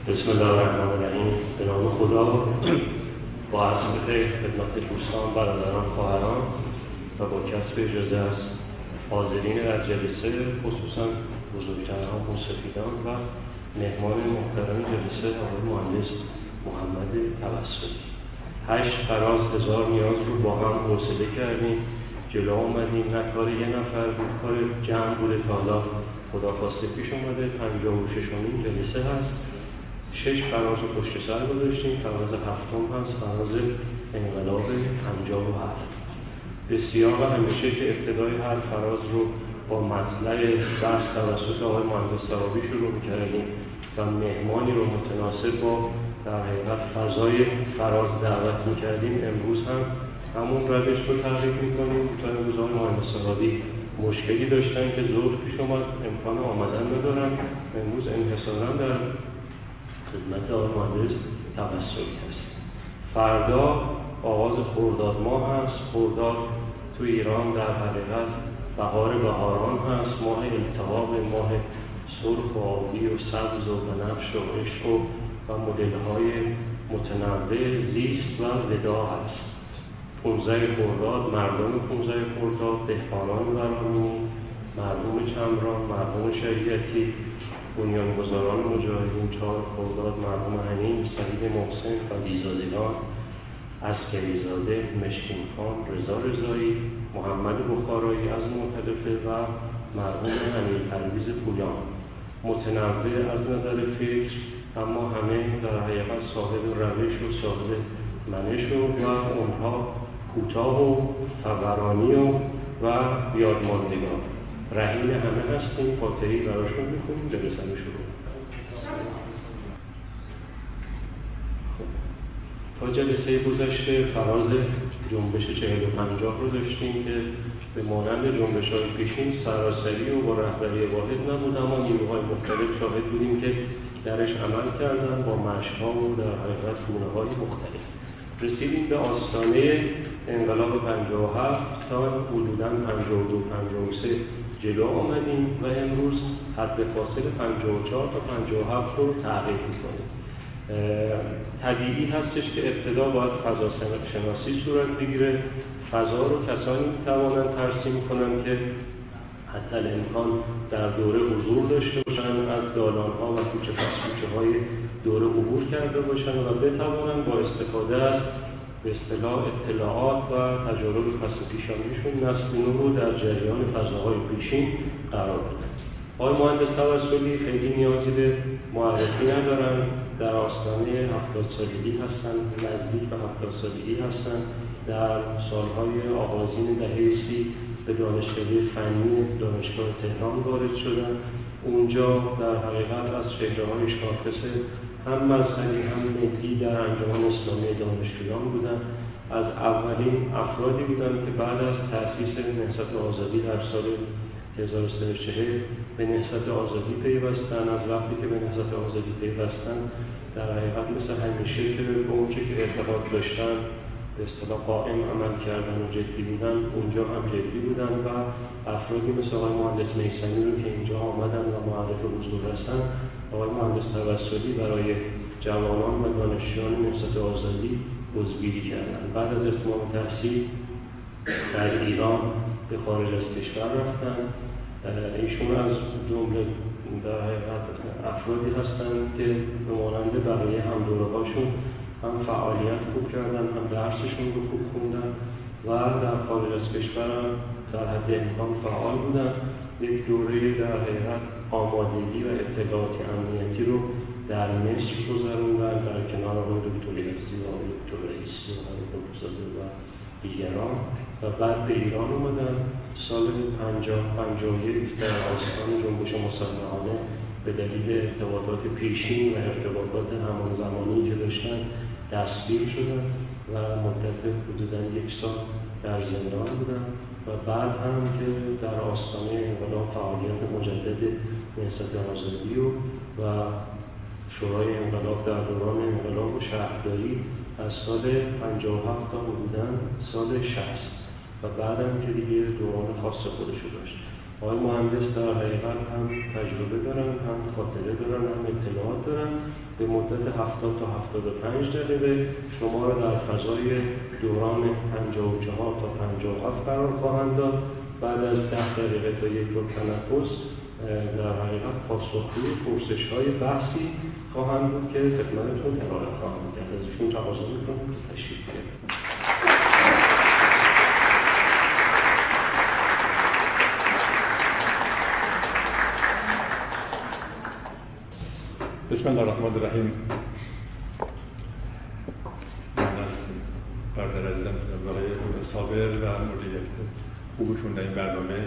بسم الله الرحمن الرحیم. به نام خدا. با عرض بخیر خدمت دوستان، برادران، خواهران و با کسب اجازه از حاضرین در جلسه، خصوصا بزرگتران، منصفیدان و مهمان محترم جلسه آقای مهندس محمد توسلی، 8 فراز 1000 نیاز رو با هم حوصله کردیم، جلو آمدیم. نه کار یه نفر بود، کار جمع بوده. تا حالا خداخواسته پیش اومده. 56مین جلسه هست. 6 فراز رو پشت سر گذاشتیم. فراز هفتم هست، فراز انقلاب 57. بسیار همیشه که ابتدای هر فراز رو با مطلع بحث توسط آقای مهندس ثوابی شروع می‌کردیم و مهمانی رو متناسب با در حقیقت فضای فراز دعوت می‌کردیم. امروز هم همون روش رو تحریک می‌کنیم. تا امروز آقای مهندس ثوابی مشکلی داشتن که ظهر پیش اومد، امکان آمدن ندارن. امروز انحصاراً در خدمت آقای مهندس توسلی هست. فردا آغاز خرداد ماه هست. خرداد تو ایران در حقیقت بهار بهاران هست، ماه التهاب، ماه سرخ و آبی و سبز و بنفش و عشق و مدل‌های متنوع زیست و ودا هست. 15 خرداد مردم 15 خرداد، دهقانان ورامینی، مردم چمران، مردم شریعتی، بنیانگذاران مجاهدین. 4 خرداد مردم حنین، سعید محسن، فدیزادگان، عسکریزاده، مشکین خان، رضا رضایی، محمد بخارایی از معتلفه و مرحوم امیر پرویز پویان. متنوع از نظر فکر، اما همه در حقیقت صاحب روش و صاحب منش و اونها کوتاه و فورانی و یادماندگار. رهین همه هستیم. فاتحه‌ای براشون می‌خونیم، جلسه شروع. تا جلسه گذشته فراز جنبش 40 و 50 رو داشتیم که به مانند جنبش‌های پیشین سراسری و با رهبری واحد نبود، اما نیروهای مختلف شاهد بودیم که درش عمل کردن با مشق‌ها و در حقیقت گونه‌های مختلف. رسیدیم به آستانه انقلاب 57 تا حدوداً 52-53 جلو آمدیم و امروز حد فاصل 54 تا 57 رو تحقیق می‌کنیم. طبیعی هستش که ابتدا باید فضا شناسی صورت بگیره. فضا رو کسانی می‌توانند ترسیم کنند که حتی الامکان در دوره حضور داشته باشن، از دالان‌ها و کوچه‌های دوره عبور کرده باشن و بتوانند با استفاده از به اصطلاح اطلاعات و تجارب پس پیشانیشون نسل نو رو در جریان فضاهای پیشین قرار بدن. آقای مهندس توسلی خیلی نیازی به معرفی ندارن. در آستانه 70 سالگی هستن، نزدیک به 70 سالگی هستن. در سالهای آغازین دهه 30 به دانشکده فنی دانشگاه تهران وارد شدن. اونجا در حقیقت از چهره‌های شاخص هم مذهبی هم ملی در انجمن اسلامی دانشجویان بودن. از اولین افرادی بودن که بعد از تأسیس نهضت آزادی در سال 1340 به نهضت آزادی پیوستن. از وقتی که به نهضت آزادی پیوستن در حقیقت مثل همیشه که به اونچه که اعتقاد داشتن به اصطلاح قائم عمل کردن و جدی بودن، اونجا هم جدی بودن و افرادی مثل آقای مهندس میثمی رو که اینجا آمدن و معرف حضور هستن، آقای مهندس توسلی برای جوانان و دانشجویان نهضت آزادی عضوگیری کردن. بعد از اتمام تحصیل در ایران به خارج از کشور رفتن. ایشون از جمله در حقیقت افرادی هستند که به مانند بقیه هم دوره‌هاشون هم فعالیت خوب کردن، هم درسشون رو خوب خوندن و در خارج از کشور هم در حد امکان فعال بودن. یک دوره در حقیقت آمادگی و اطلاعات امنیتی رو در مصر گذروندن در کنار آقای دکتر یزدی و آقای دکتر رئیسی و آقای قطب‌زاده و دیگران و بعد به ایران اومدن. سال 50-51 در آستان جنبش مسلحانه به دلیل ارتباطات پیشین و ارتباطات همان زمانی که داشتن دستگیر شدن و مدت حدوداً 1 سال در زندان بودن و بعد هم که در آستانه انقلاب فعالیت مجدد نهضت آزادی و شورای انقلاب در دوران انقلاب و شهرداری از سال 57 تا حدوداً سال 60 و بعدم که دیگه دوران خاص خودشو داشت. آقای مهندس در حقیقت هم تجربه دارن، هم خاطره دارن، هم اطلاعات دارن. به مدت 70 تا 75 دقیقه شما را در فضای دوران 54 تا 57 قرار خواهند داد. بعد از 10 دقیقه تا یک دور تنفس در حقیقت پاسخگوی پرسش‌های بحثی خواهند بود که خدمتتون ارائه خواهند کرد. از ایشون تقاضا می‌کنم که تشریف بیارید. بسم الله الرحمن الرحیم. من از برادر عزیزم برای صابر و مدیریت خوبشون در این برنامه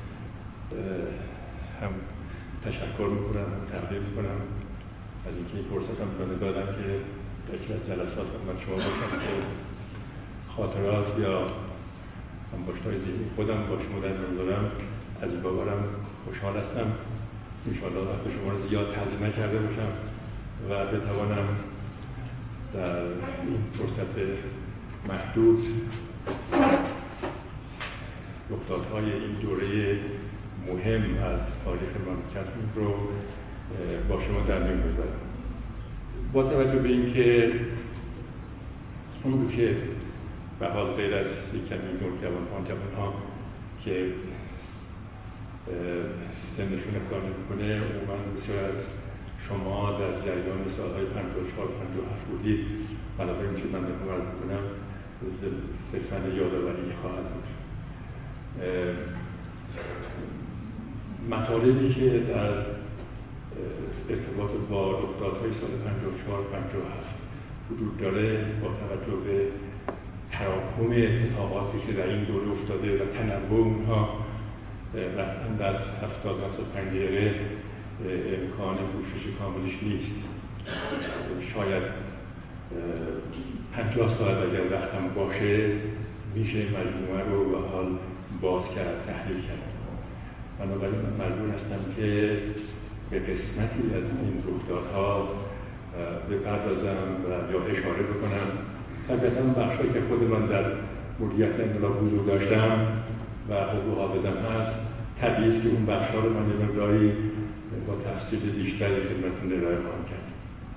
هم تشکر میکنم، هم تقدیر میکنم از اینکه این فرصت هم بنده دادن که در یکی از جلسات خدمت شما باشم که خاطرات یا انباشت‌های ذهنی خودم با شما در میان بذارم. از این بابرم خوشحال هستم. انشاءالله وقت شما رو زیاد تضییع نکرده باشم و بتوانم در این فرصت محدود رخدادهای این دوره مهم از تاریخ مملکتمون رو با شما در میان بذارم. با توجه به اینکه اون که به حال غیر از یک کمی جوانها که سنشون اقدار نمی‌کنه، عموماً بسیار از شما در جریان سالهای 54-57 بودید. بنابراین چه من بخوام عرض می‌کنم صرفاً یادآوری خواهد بود. مطالبی که در ارتباط با رخدادهای سال 54-57 وجود داره با توجه به تراکم اتفاقاتی که در این دوره افتاده و تنوع اونها رفتن در 70-75 دقیقه امکان پوشش کاملش نیست. شاید 50 ساعت اگر وقتم باشه میشه مجموعه رو به حال باز کرد، تحلیل کرد. بنابراین من مجبور هستم که به قسمتی از این رخدادها بپردازم و یا اشاره بکنم. طبیعتاً بخشایی که خود من در مدیریت انقلاب حضور داشتم و حضور حافظم هست، طبیعی است که اون بخش‌ها رو من یه مقداری با تفصیل بیشتری خدمتتون ارائه خواهم کرد.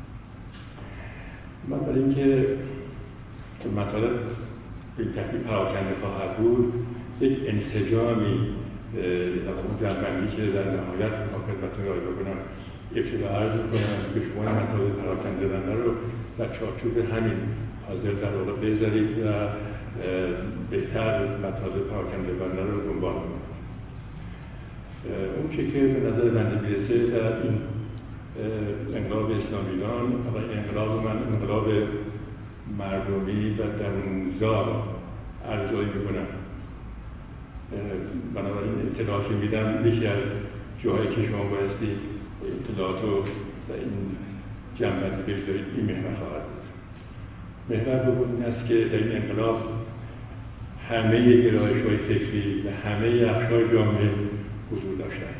من برای اینکه مطالب به این ترتیب پراکنده خواهد بود، یک انسجامی در اون جنبندی که در نهایت ما خدمتتون ارائه بکنم ابتدا عرض می‌کنم که شما این مطالب پراکنده بنده رو در چارچوب همین حاضر در واقع بذارید و بهتر مطالب پراکنده بنده رو دنبال کنید. اون چه که به نظر بنده میرسه در این انقلاب اسلامی ایران و انقلاب من انقلاب مردمی و درونگذار ارزیابی میکنم. بنابراین اطلاعاتی میدم یکی از جاهایی که شما بایستی اطلاعات رو در این جنبندی بگذارید این محور خواهد بود. محور دوم این است که در این انقلاب همه گرایش‌های فکری و همه اقشار جامعه حضور داشتن.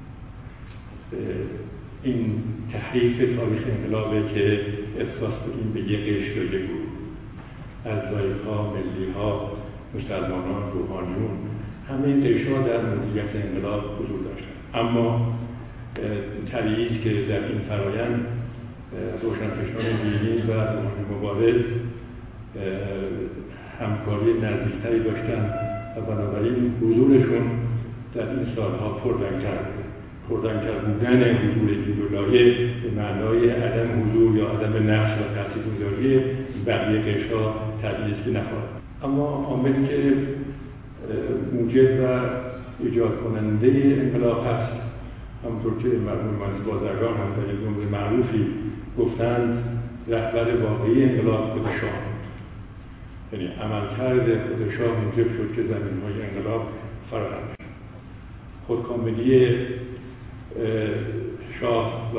این تحریف تاریخ انقلابه که اختصاص بدیم به یک قشر و یک گروه از لایک‌ها، ملی‌ها، مسلمانان، روحانیون، همه این قشرها در مدیریت انقلاب حضور داشتن. اما طبیعی است که در این فرایند روشنفکران دینی و روحانی مبارز همکاری نزدیکتری داشتن و بنابراین حضورشون در این سالها پردنگر بودن حضور این دو لایه به معنای عدم حضور یا عدم نقش و تاثیرگذاری بقیه قشرها طبیعی است که نخواهد. اما عاملی که موجب و ایجاد کننده انقلاب هست، همونطور که مرحوم مهندس بازرگان هم در یک جمله معروفی گفتند، رهبر واقعی انقلاب خود شاه بود. یعنی عملکرد خود شاه موجب شد که زمین‌های انقلاب فراهم شد. خودکامگی شاه و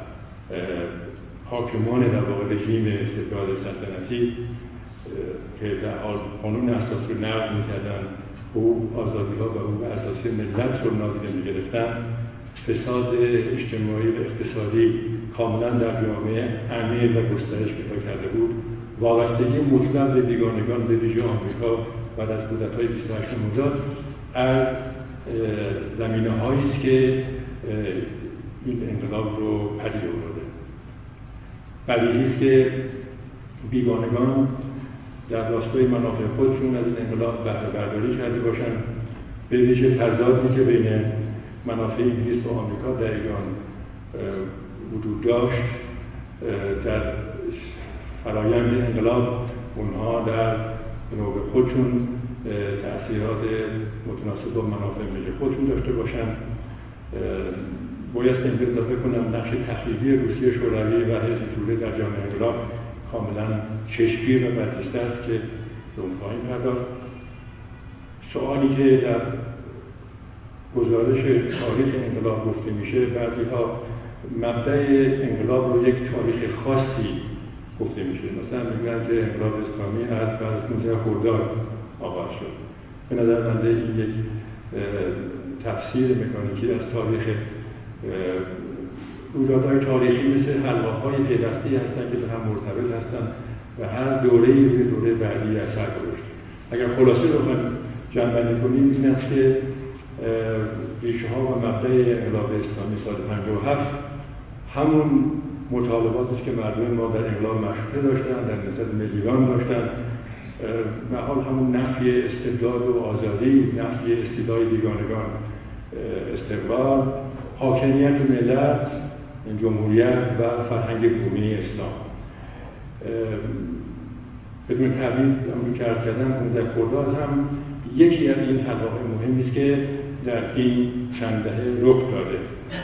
حاکمان در واقع رژیم استبداد سلطنتی که در قانون اساسی رو نقض می‌کردند، حقوق آزادی‌ها و حقوق اساسی ملت رو نادیده می‌گرفتند، فساد اجتماعی و اقتصادی کاملا در جامعه عمیق و گسترش پیدا کرده بود. وابستگی مطلق به بیگانگان به ویژه آمریکا بعد از کودتای 28 مرداد از زمینه هایی است که این انقلاب رو پدید آورده. بدیهی است که بیگانگان در راستای منافع خودشون از این انقلاب بهره برداری کرده باشند، به ویژه تضادی که بین منافع انگلیس و آمریکا در ایران وجود داشت در فرایند انقلاب اونها در نوع خودشون تأثیرات متناسب با منافع ملی خودشون داشته باشند. باید این اضافه کنم نقش تخریبی روسیه شوروی و حزب توده در جامعه انقلاب کاملا چشمگیر و برجسته است که به اون خواهیم پرداخت. سوالی که در گزارش تاریخ انقلاب گفته میشه، بعضی‌ها مبدأ انقلاب رو یک تاریخ خاصی گفته میشه، مثلا میگن که انقلاب اسلامی از بعد از 15 خرداد آغاز شد. به نظر من این یک تفسیر مکانیکی از تاریخ رویدادهای تاریخی مثل حلقه‌های پیوستی هستند که به هم مرتبط هستند و هر دوره‌ای به دوره بعدی اثر گذاشته. اگر خلاصه بخوایم جمع‌بندی کنیم این است که ریشه‌ها و مبدأ انقلاب اسلامی سال 57 همون مطالباتی است که مردم ما در انقلاب مشروطه داشتند، در نسبت ملیان داشتند، محال همون نفی استبداد و آزادی، نفی استیلای بیگانگان، استقلال، حاکمیت ملت، جمهوریت و فرهنگ بومی اسلام. بدون تبعید همون که عرض کردم 15 خرداد هم یکی از این حلقه‌های مهمی است که در این چند دهه رخ داده.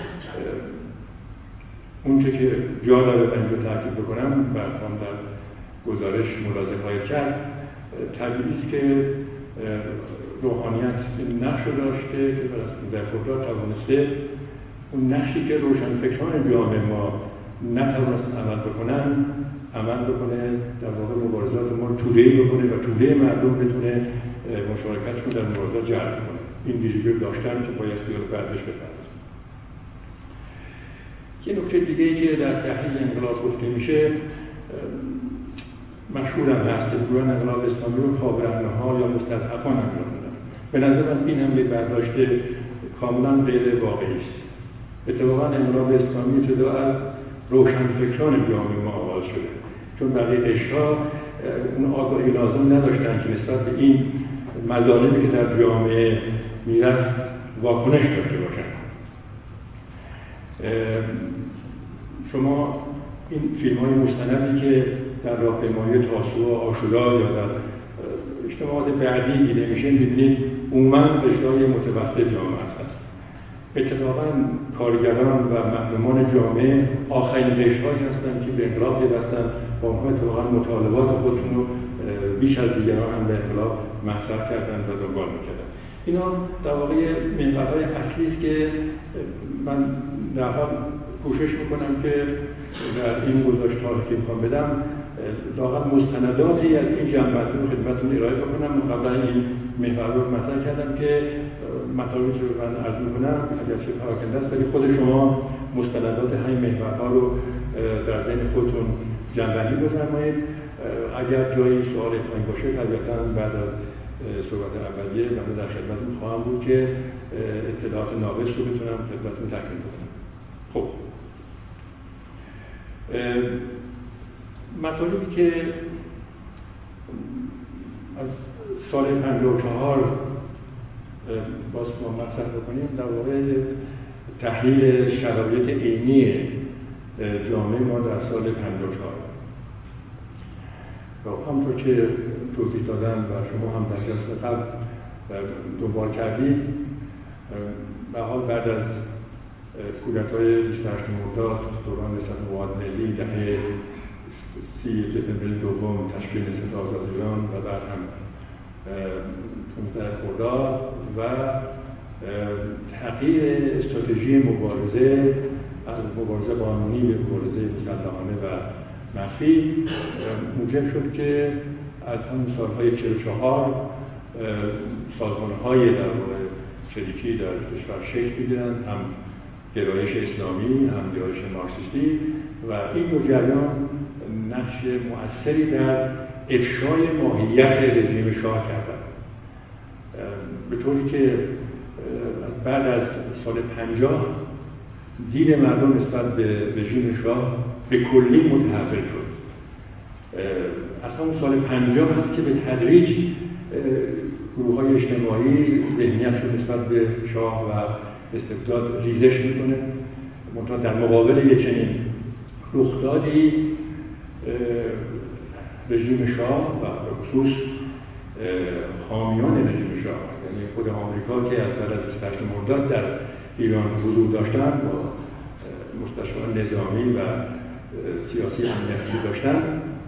اونچه که جا داره اینجا تاکید بکنم و هم در گزارش ملاحظه خواهید کرد، طبیعی است که روحانیت این نقش رو داشته که در خرداد توانسته اون نقشی که روشنفکران جامعه ما نتوانستن عمل بکنه، در واقع مبارزات ما رو توده‌ای بکنه و توده مردم بتونه مشارکتشون در مبارزات جلب کنه. این ویژگی رو داشتن که باید بیاد بعدش بپردازیم. یه نکته دیگه‌ای که در تحلیل انقلاب گفته میشه، مشهور هم هست که میگن انقلاب اسلامی رو پابرهنه‌ها یا مستضعفان انجام دادن. به نظر من این هم به برداشت کاملا غیر واقعی است. اتفاقا انقلاب اسلامی ابتدا از روشنفکران جامعه ما آغاز شده، چون بقیه قشرها اون آگاهی لازم نداشتن که نسبت به این مظالمی که در جامعه میرفت واکنش داشته باشن. شما این فیلم‌های مستندی که در راهپیمایی تاسوعا، عاشورا یا در اجتماعات بعدی دیده میشن، ببینید عموماً قشرهای متوسط جامعه هست. اتفاقاً کارگران و مردمان جامعه آخرین قشرهایی هستند که به انقلاب پیوستن و اونها اتفاقاً مطالبات خودشون رو بیش از دیگران هم به انقلاب مطرح کردن و دنبال می‌کردن. اینا در واقع محورهای اصلی است که من در حال کوشش میکنم که در این گزارش تاریخی میخوام بدم لااقل مستنداتی از این جنبندی رو خدمتتون ارائه بکنم. قبلا این محور رو مطرح کردم که مطالبی که من عرض میکنم اگرچه پراکنده است ولی خود شما مستندات همین محورها رو در ذهن خودتون جنبندی بفرمایید. اگر جایی سوال پایین باشه طبیعتاً بعد از صحبت اولیه من در خدمتتون خواهم بود که اطلاعات ناقص رو بتونم خدمتتون تکمیل کنم. خب مطالبی که از سال 54 باز ما مطرح بکنیم در واقع تحلیل شرایط عینی جامعه ما در سال 54 و همونطور که توضیح دادم و شما هم در جلسه قبل دنبال کردید، به حال بعد از کودتای 28 مرداد دوران نهضت مواد ملی دهه 30 سپتامبر دوم تشکیل نهضت آزاد ایران و بعد هم 15 خرداد و تغییر استراتژی مبارزه از مبارزه قانونی به مبارزه مسلحانه و مخفی موجب شد که از همون سالهای 44 سازمان‌های در واقع شریکی در کشور شکل می‌گیرند، هم گرایش اسلامی هم گرایش مارکسیستی و این دو جریان نقش مؤثری در افشای ماهیت رژیم شاه کردند، به طوری که بعد از سال 50 دید مردم نسبت به رژیم شاه به کلی متحول شد. اصلا اون سال 50 هست که به تدریج گروه‌های اجتماعی ذهنیتشون نسبت به شاه و استبداد ریزش میکنه. منتها در مقابل یک چنین رخدادی رژیم شاه و به خصوص حامیان رژیم شاه، یعنی خود آمریکا که از بعد از 28 مرداد در ایران حضور داشتن، با مستشاران نظامی و سیاسی امنیتی داشتن،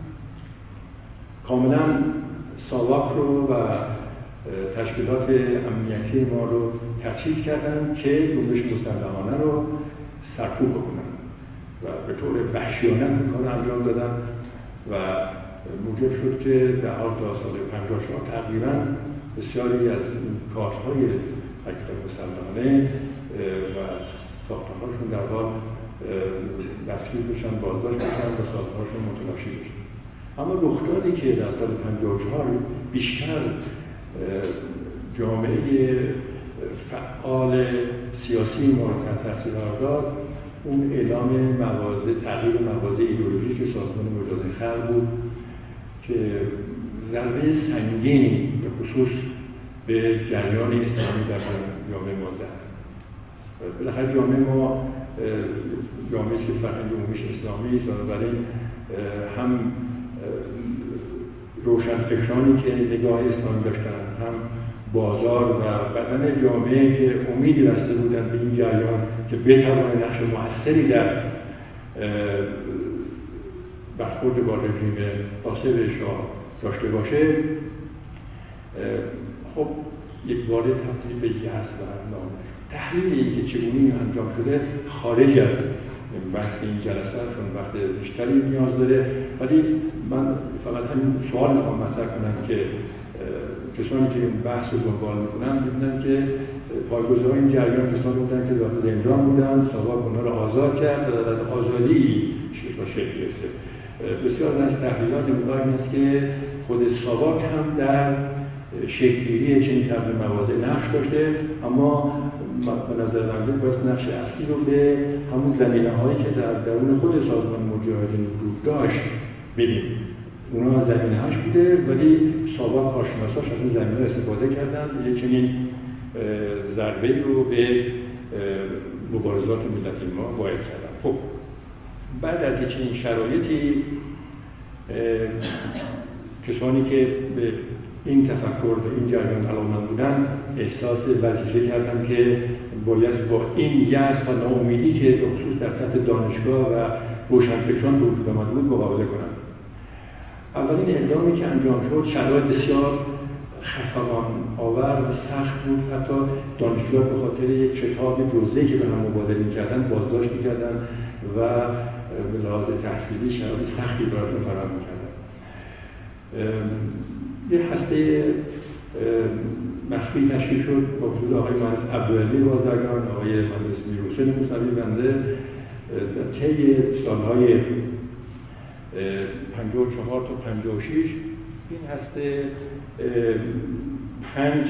کاملا ساواک رو و تشکیلات امنیتی ما رو تفکیک کردن که جنبش مسلحانه رو سرکوب بکنن و به طور وحشیانه این کار انجام دادن و موجب شد که در حال تا سال 54 تقریبا بسیاری از کارهای حرکت مسلحانه و ساختارهاشون در حال دستگیر بشن، بازداشت بشن و ساختارهاشون متلاشی بشن. اما رخدادی که در سال 54 بیشتر جامعه فعال سیاسی ما رو تحت تاثیر قرار داد، اون اعلام تغییر مواضع ایدئولوژیک سازمان مجاهدین خلق بود که ضربه سنگینی به خصوص به جریان اسلامی در جامعه ما زد. بالاخره جامعه ما جامعه که فرهنگ عمومیش اسلامی است، بنابراین هم روشنفکرانی که نگاه اسلامی داشتن، هم بازار و بدن جامعه که امیدی بسته بودن به این جریان که بتواند نقش مؤثری در برخورد با رژیم فاسد شاه داشته باشه، خب یک باره تبدیل به یأس و ناامید شد. تحلیل اینکه چگونه انجام شده خارج از بحث این جلسه چون وقت بیشتری نیاز داره، ولی من فقط همین سوال میخوام مطرح کنم که کسانی که این بحث رو دنبال میکنن میبینن که پایه‌گذار این جریان کسانی بودن که داخل زندان بودن، ساواک اونها رو آزاد کرد و از آزادی شکل گرفته. بسیار از تحلیلات نمودار این است که خود ساواک هم در شکل‌گیری چنین تغییر مواضع نقش داشته، اما به نظر من باید نقش اصلی رو به همون زمینه‌هایی که در درون خود سازمان مجاهدین وجود داشت ببینیم. اونا زمینه‌هاش بوده، ولی ساواک کارشناساش از اون زمینه استفاده کردن، یک چنین ضربه‌ای رو به مبارزات ملتی ما وارد کردن. خب بعد از چنین شرایطی کسانی که به این تفکر و این جریان علاقه‌مند بودن احساس وظیفه کردن که باید با این یأس و ناامیدی که به خصوص در سطح دانشگاه و روشنفکران به وجود آمده بود مقابله کنند. اولین اقدامی که انجام شد شرایط بسیار خفقان آور و سخت بود. حتی دانشجویان به خاطر یک کتاب جزئی که به هم مبادله می‌کردن بازداشت می‌کردن و به لحاظ تحصیلی شرایط سختی براشون فراهم می‌کردن. یه هسته مخفی تشکیل شد با وجود آقای مهندس عبدالعلی بازرگان، آقای مهندس میرحسین موسوی بنده. در طی سالهای 54 تا 56 این هسته 5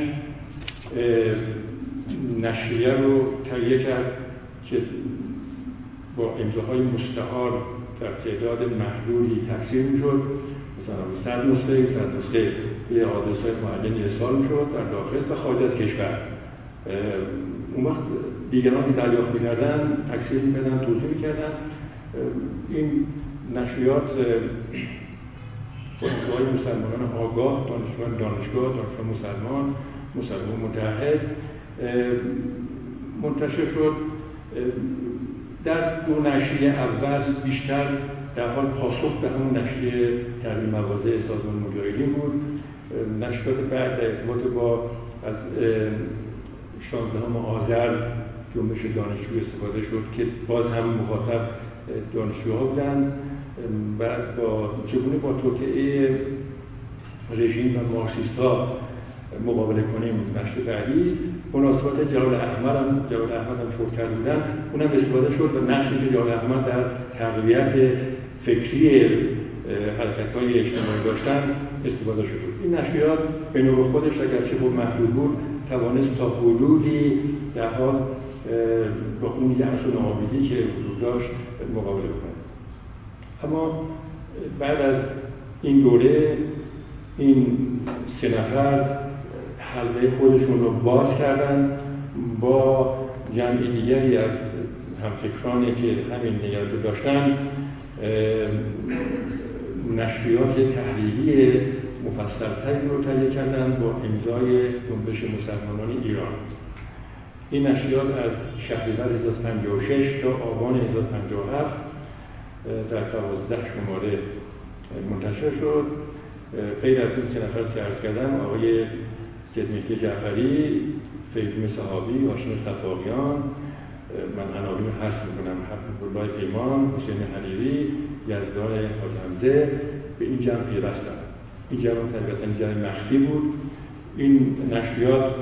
نشریه رو تهیه کرد که با امضاهای مستعار در تعداد محدودی تفسیر می‌شد. مثلا 100 نسخه یه حادثه معینی ارسال می‌شد در داخل و خارج از کشور. اون وقت دیگران که دریافت می‌کردن تکثیر می‌کردن، توضیح می‌کردن. این نشریات دانشجوهای مسلمانان آگاه، دانشجویان دانشگاه، دانشجویان مسلمان متحد منتشر شد. در دو نشریه اول بیشتر در حال پاسخ به همون نشریه تغییر مواضع سازمان مجاهدین بود. نشریات بعد در ارتباط با از 16 آذر جنبش دانشجو استفاده شد که باز هم مخاطب دانشجوها بودن. بعد با چگونه با توطئه رژیم و مارکسیست‌ها مقابله کنیم نشر بعدی مناسبات جلال احمد هم شروع کرده بودن. اونم استفاده شد و نقشی که جلال احمد در تقویت فکری حرکت‌های اجتماعی داشتن استفاده شد. این نشریات به نوع خودش اگرچه خب محدود بود توانست تا حدودی در حال با اون یأس و ناامیدی که وجود داشت مقابله کنه. اما بعد از این دوره این 3 نفر حلقه خودشون رو باز کردن با جمع دیگری از همفکرانی که همین نیاز رو داشتن نشریات تحریری مفصل‌تری رو تهیه کردن با امضای جنبش مسلمانان ایران. این نشریات از شهریور 1056 تا آبان 1057 در 12 شماره منتشر شد. غیر از این 3 نفر که عرض کردم، آقای سید مهدی جعفری، فیضون صحابی، هاشم صفاقیان، من عناوین رو حذف می‌کنم، حبیب‌الله پیمان، حسین حریری، یزدان حاج حمزه به این جمع پیوستن. این جمع طبیعتاً جمع مخفی بود. این نشریات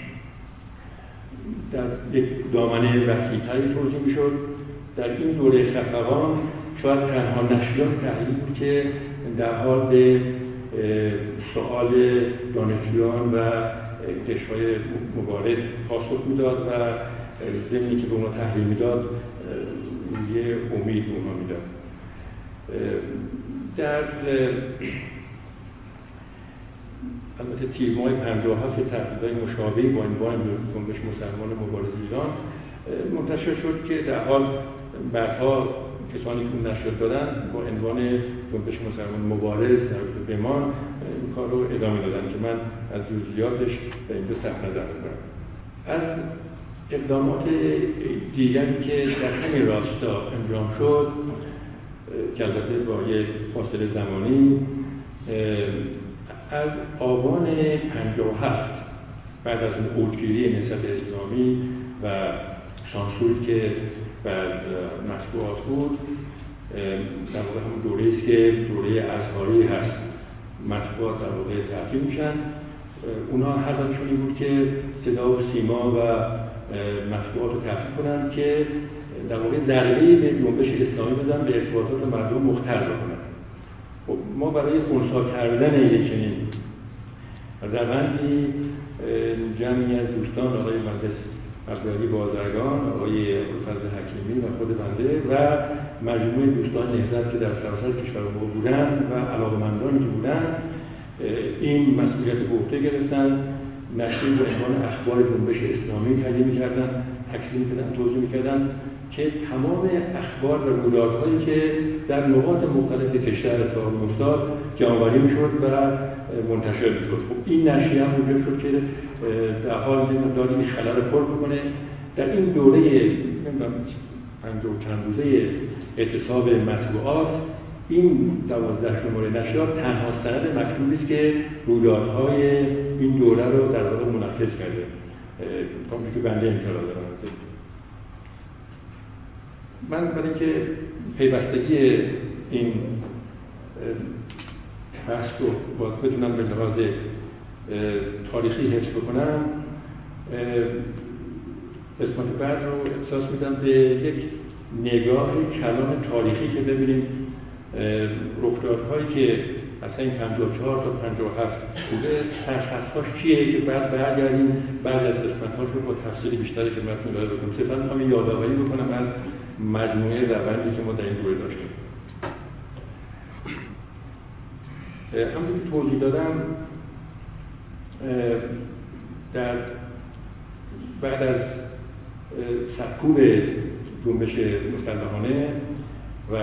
در یک دامنه وسیع‌تری توزیع می‌شد. در این دوره خفقان شاید تنها نشریات تحریری بود که در حال به سؤال دانشجویان و کشورهای مبارز پاسخ میداد و ضمنی که به اونها تحلیل میداد یه امید به اونها میداد. در البته تیر ماه 57 که تحلیل‌های مشابهی با عنوان جنبش مسلمان مبارز ایران منتشر شد که در حال بعدها کسانی که اون نشر دادن با عنوان جنبش مسلمان مبارز در بمان این کار رو ادامه دادن که من از جزئیاتش در اینجا صحبت نظر دارم. از اقدامات دیگری که در همین راستا انجام شد که البته با یک فاصله زمانی، از آبان 57 بعد از اون اوجگیری نهضت اسلامی و سانسوری که بر مطبوعات بود، در واقع همون دوره‌ای است که دوره ازهاری هست، مطبوعات در واقع تعطیل میشن. اونها هدفشون این بود که صدا و سیما و مطبوعات رو تعطیل کنن که در واقع ضربه‌ای به جنبش اسلامی بزنن، به ارتباطات مردم مختل بکنن. خب ما برای خنثی کردن یک چنین روندی جمعی از دوستان آقای مهندس عبدالعلی بازرگان، آقای ابوالفضل حکیمی و خود بنده و مجموعه دوستان نهضت که در سراسر کشور ما بودن و علاقه‌مندانی که بودن این مسئولیت به عهده گرفتن. نشریه به عنوان اخبار جنبش اسلامی تهیه می‌کردن، تکثیر می‌کردن، توزیع می‌کردن که تمام اخبار و رویدادهایی که در نقاط مختلف کشور اتفاق می‌افتاد جمع‌آوری می‌شد و منتشر می‌شد. خب این نشریه هم موجب شد که در حال مقداری این خلأ رو پر بکنه. در این دوره نمی‌دونم 50 چند روزه اعتصاب مطبوعات این 12 شماره نشریات تنها سند مکتوبی است که رویدادهای این دوره رو در واقع منعکس کرده. تا اونجایی که بنده اطلاع دارم. من برای اینکه پیوستگی این بحث رو بتونم به لحاظ تاریخی حفظ بکنم، قسمت بعد رو اختصاص میدم به یک نگاه کلان تاریخی که ببینیم رخدادهایی که اصلا این 54 تا 57 بوده سرخطهاش چیه که بعد برگردیم بعد از قسمت‌هاش رو با تفصیل بیشتری که من ارائه بکنم. صرفاً می‌خوام یادآوری بکنم از مجموعه روندی که ما در این دوره داشتیم. همونطور که توضیح دادم در بعد از سرکوب جنبش مسلحانه و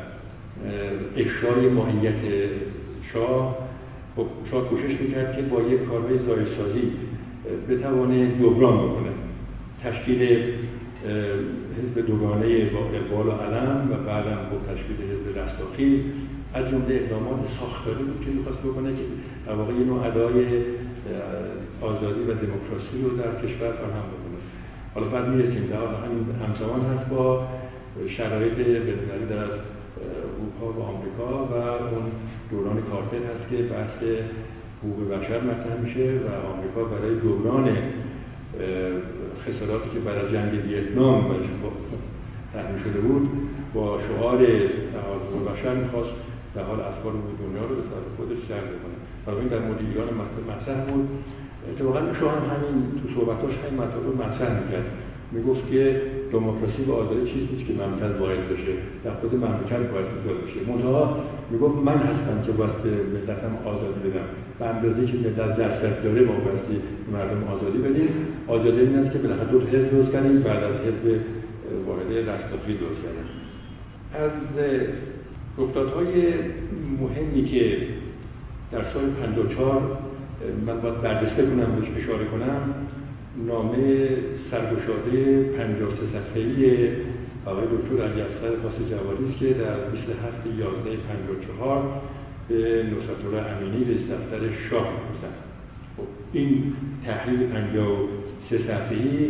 افشای ماهیت شاه کوشش میکرد که با یک کارهای ظاهرسازی بتوانه جبران بکنه. تشکیل حزب دوگانه با اقبال و علم و بعدم با تشکیل حزب رستاخیز از جمله اقدامات ساختاری بود که می‌خواست بکنه که در واقع یه نوع ادای آزادی و دموکراسی رو در کشور فراهم بکنه. حالا بعد میرسیم در همین همزمان هست با شرایط بین‌المللی در اروپا و آمریکا و اون دوران کارتر هست که بحث حقوق بشر مطرح میشه و آمریکا برای جبران خساراتی که برای جنگ ویتنام تحمیل شده بود با شعار حقوق بشر میخواست در حال افکار دنیا رو به طرف خودش جلب کنه. برای این در مورد ایران مطرح بود اتفاقا شاه هم همین تو صحبتاش همین مطلب رو مطرح میکرد، میگفت که دموکراسی و آزادی چیزی نیست که مملکت واحد بشه، در خود مملکت باید ایجاد بشه. منتها میگفت من هستم که باید به ملتم آزادی بدم، به اندازه‌ای که ملت ظرفیت داره ما باید مردم آزادی بدیم. آزادی این است که بالاخره دو حزب درست کردیم، بعد از حزب واحد رستاخیز درست کردیم. از رخدادهای مهمی که در سال 54 من باید بررسی کنم، بهش اشاره کنم، نامه سرگشاده 53 صفحه‌ای آقای دکتر علیاصغر خاص جوادی است که در 27/11/54 به نصرت‌الله امینی رئیس دفتر شاه می‌رسد. خب این تحلیل 53 صفحه‌ای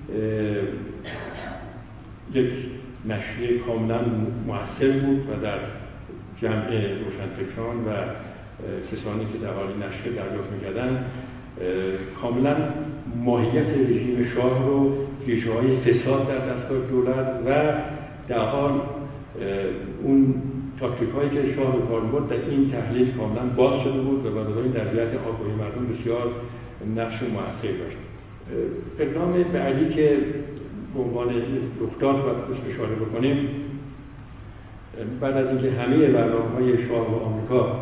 یک نشریه کاملا مؤثر بود و در جمع روشنفکران و کسانی که در حال نشریه دریافت می‌کردند کاملا ماهیت رژیم شاه رو، ریشه‌های فساد در دستگاه دولت و در حال اون تاکتیک‌هایی که شاه به کار می‌برد در این تحلیل کاملا باز شده بود و بنابراین در جهت آگاهی مردم بسیار نقش مؤثری داشت. اقدام بعدی که به عنوان رخداد باید بهش اشاره بکنیم، بعد از اینکه همه برنامه‌های شاه و آمریکا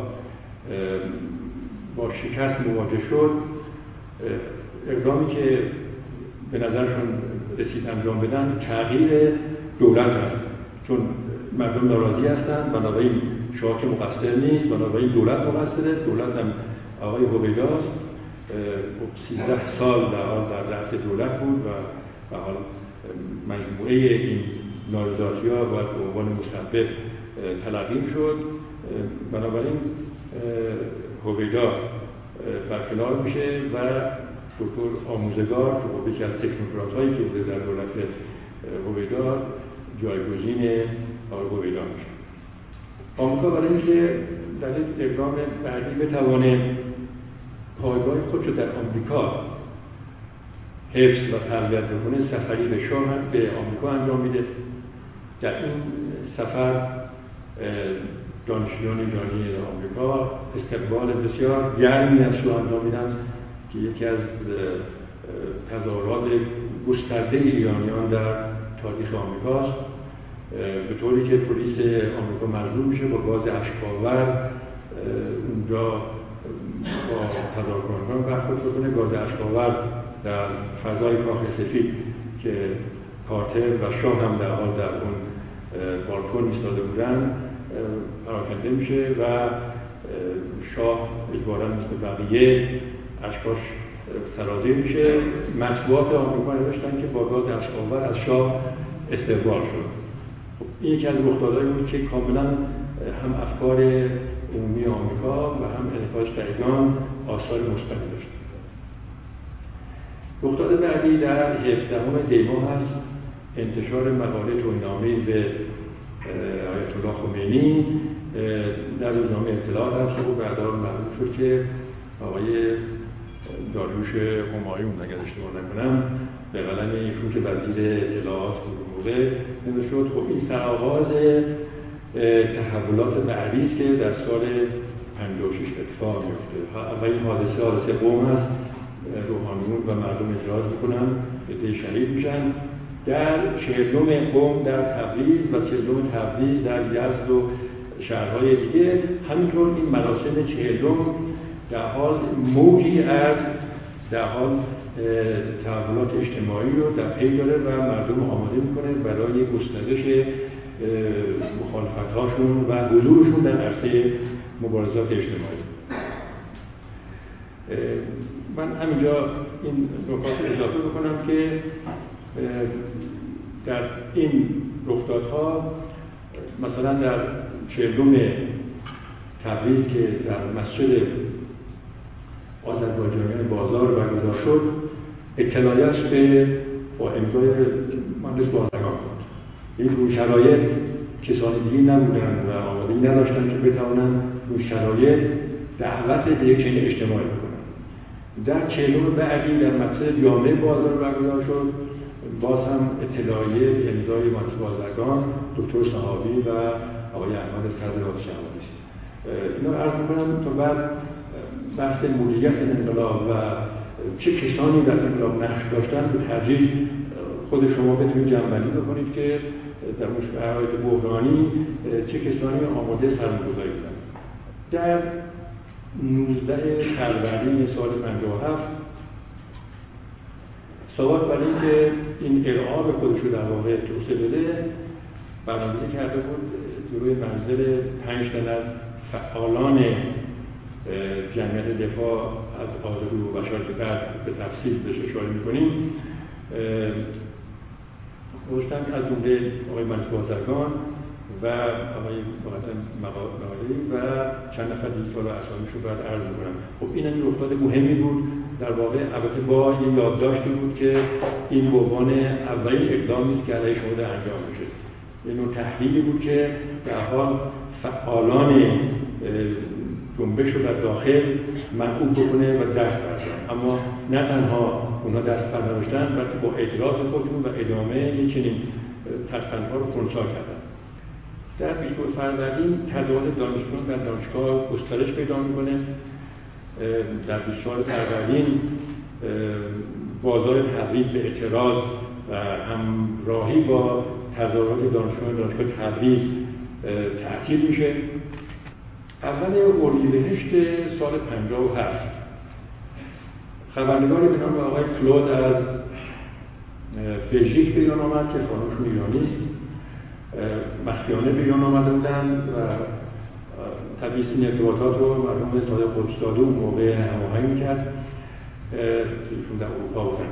با شکست مواجه شد، اقدامی که به نظرشون رسید انجام بدن تغییر دولت هست، چون مردم ناراضی هستند، بنابراین شاه که مقصر نیست، بنابراین دولت مقصره. دولت هم آقای هویداست، 13 سال در رأس دولت بود و به حال مجموعه این نارضایتی‌ها باید به عنوان مسبب تلقی شد. بنابراین هویدا برکنار میشه و دکتر آموزگار که یکی از تکنوکرات‌هایی که بوده در دولت هویدا جایگزین آقای هویدا میشه. آمریکا برای اینکه در این اقدام بعدی بتوانه پایگاه خودش در آمریکا حفظ و تقویت بکنه، سفری به شاه به آمریکا انجام میده. در این سفر دانشجویان ایرانی آمریکا استقبال بسیار گرمی از شاه انجام میدن که یکی از تظاهرات گسترده ایرانیان در تاریخ آمریکاست، به طوری که پلیس آمریکا مجبور میشه با گاز اشک‌آور اونجا با تظاهرکنندگان برخورد بکنه. گاز اشک‌آور در فضای کاخ سفید که کارتر و شاه هم در حال در اون بالکن ایستاده بودن پراکنده میشه و شاه اجباراً مثل بقیه اشکاش سرازیر میشه. مطبوعات آمریکا نوشتن که با گاز اشک‌آور از شاه استقبال شد. این یکی از رخدادهایی بود که کاملا هم افکار عمومی آمریکا و هم انعکاس در ایران آثار مثبتی داشت. رخداد بعدی در 17 دی ماه هست، انتشار مقاله توهین‌آمیز به آیت الله خمینی در روزنامه اطلاعات هست که بعدا معلوم شد که آقای داریوش همایون اگر اشتباه نکنم به قلم ایشون که وزیر اطلاعات بود موقع نوشت. خب این سرآغاز تحولات بعدی است که در سال 56 اتفاق میفته. اولین حادثه قم است، روحانیون و مردم اعتراض میکنن، عده شهید میشن. در 40 قم در تبریز و 40 تبریز در یزد و شهرهای دیگه، همینطور این مراسم 40 در حال موجی از در حال تحولات اجتماعی رو در پی داره و مردم آماده میکنه برای گسترش مخالفت‌هاشون و حضورشون در عرصه مبارزات اجتماعی. من همینجا این نکات اضافه بکنم که در این رخدادها مثلا در 40 تبریز که در مسجد آذربایجانیان بازار برگزار شد، اطلاعیه‌اش به با امضای مهندس بازرگان بود. این روی شرایط کسانی دیگه نبودن و آمادگی نداشتن که بتوانن روی شرایط دعوت به یک چنین اجتماعی بکنن. در 40 بعدی در مسجد جامع بازار برگزار شد، باز هم اطلاعیه امضای مهندس بازرگان، دکتر صحابی و آقای احمد صدرآباد شهوانی است. اینا عرض می‌کنم تا بعد بحث مدیریت انقلاب و چه کسانی در انقلاب نقش داشتن به تدریج خود شما بتونید جمع‌بندی بکنید که در شرایط بحرانی چه کسانی آماده سرمایه‌گذاری بودن. در 19 فروردین سال 57 ساواک برای اینکه این ارعاب خودش رو در واقع توسعه بده برنامه‌ریزی کرده بود جلوی منزل 5 تن از فعالان جمعیت دفاع از آزادی و بشر که بعد به تفصیل بهش اشاره می‌کنیم گذاشتن از جمله آقای مهندس بازرگان و آقای مقالی و چند نفر دیگه که اسامیشو باید عرض می‌کنم. خب این هم رخداد مهمی بود در واقع، البته با این یادداشتی بود که این به عنوان اولین اقدامی است که علیه شما انجام میشه. یه نوع تحلیلی بود که در حال فعالان جنبش رو در داخل مرعوب بکنه و دست بردارن، اما نه تنها اونها دست برداشتن بلکه با اعتراض خودشون و ادامه یک چنین ترفندها رو خنثی کردن. در 20 فروردین تظاهرات دانشجویان در دانشگاه گسترش پیدا میکنه. در 24 فروردین بازار تبریز به اعتراض و همراهی با تظاهرات دانشجویان دانشگاه تبریز تعطیل میشه. اول اردیبهشت سال 57 خبرنگاری به نام آقای کلود از بلژیک بیان آمد که خانمشون ایرانی است. مخفیانه بیان آمده بودند و طبیعی این ارتباطات رو مردم به ساده قدس داده اون موقع هماهنگ می‌کرد. ایشون در اروپا بودن.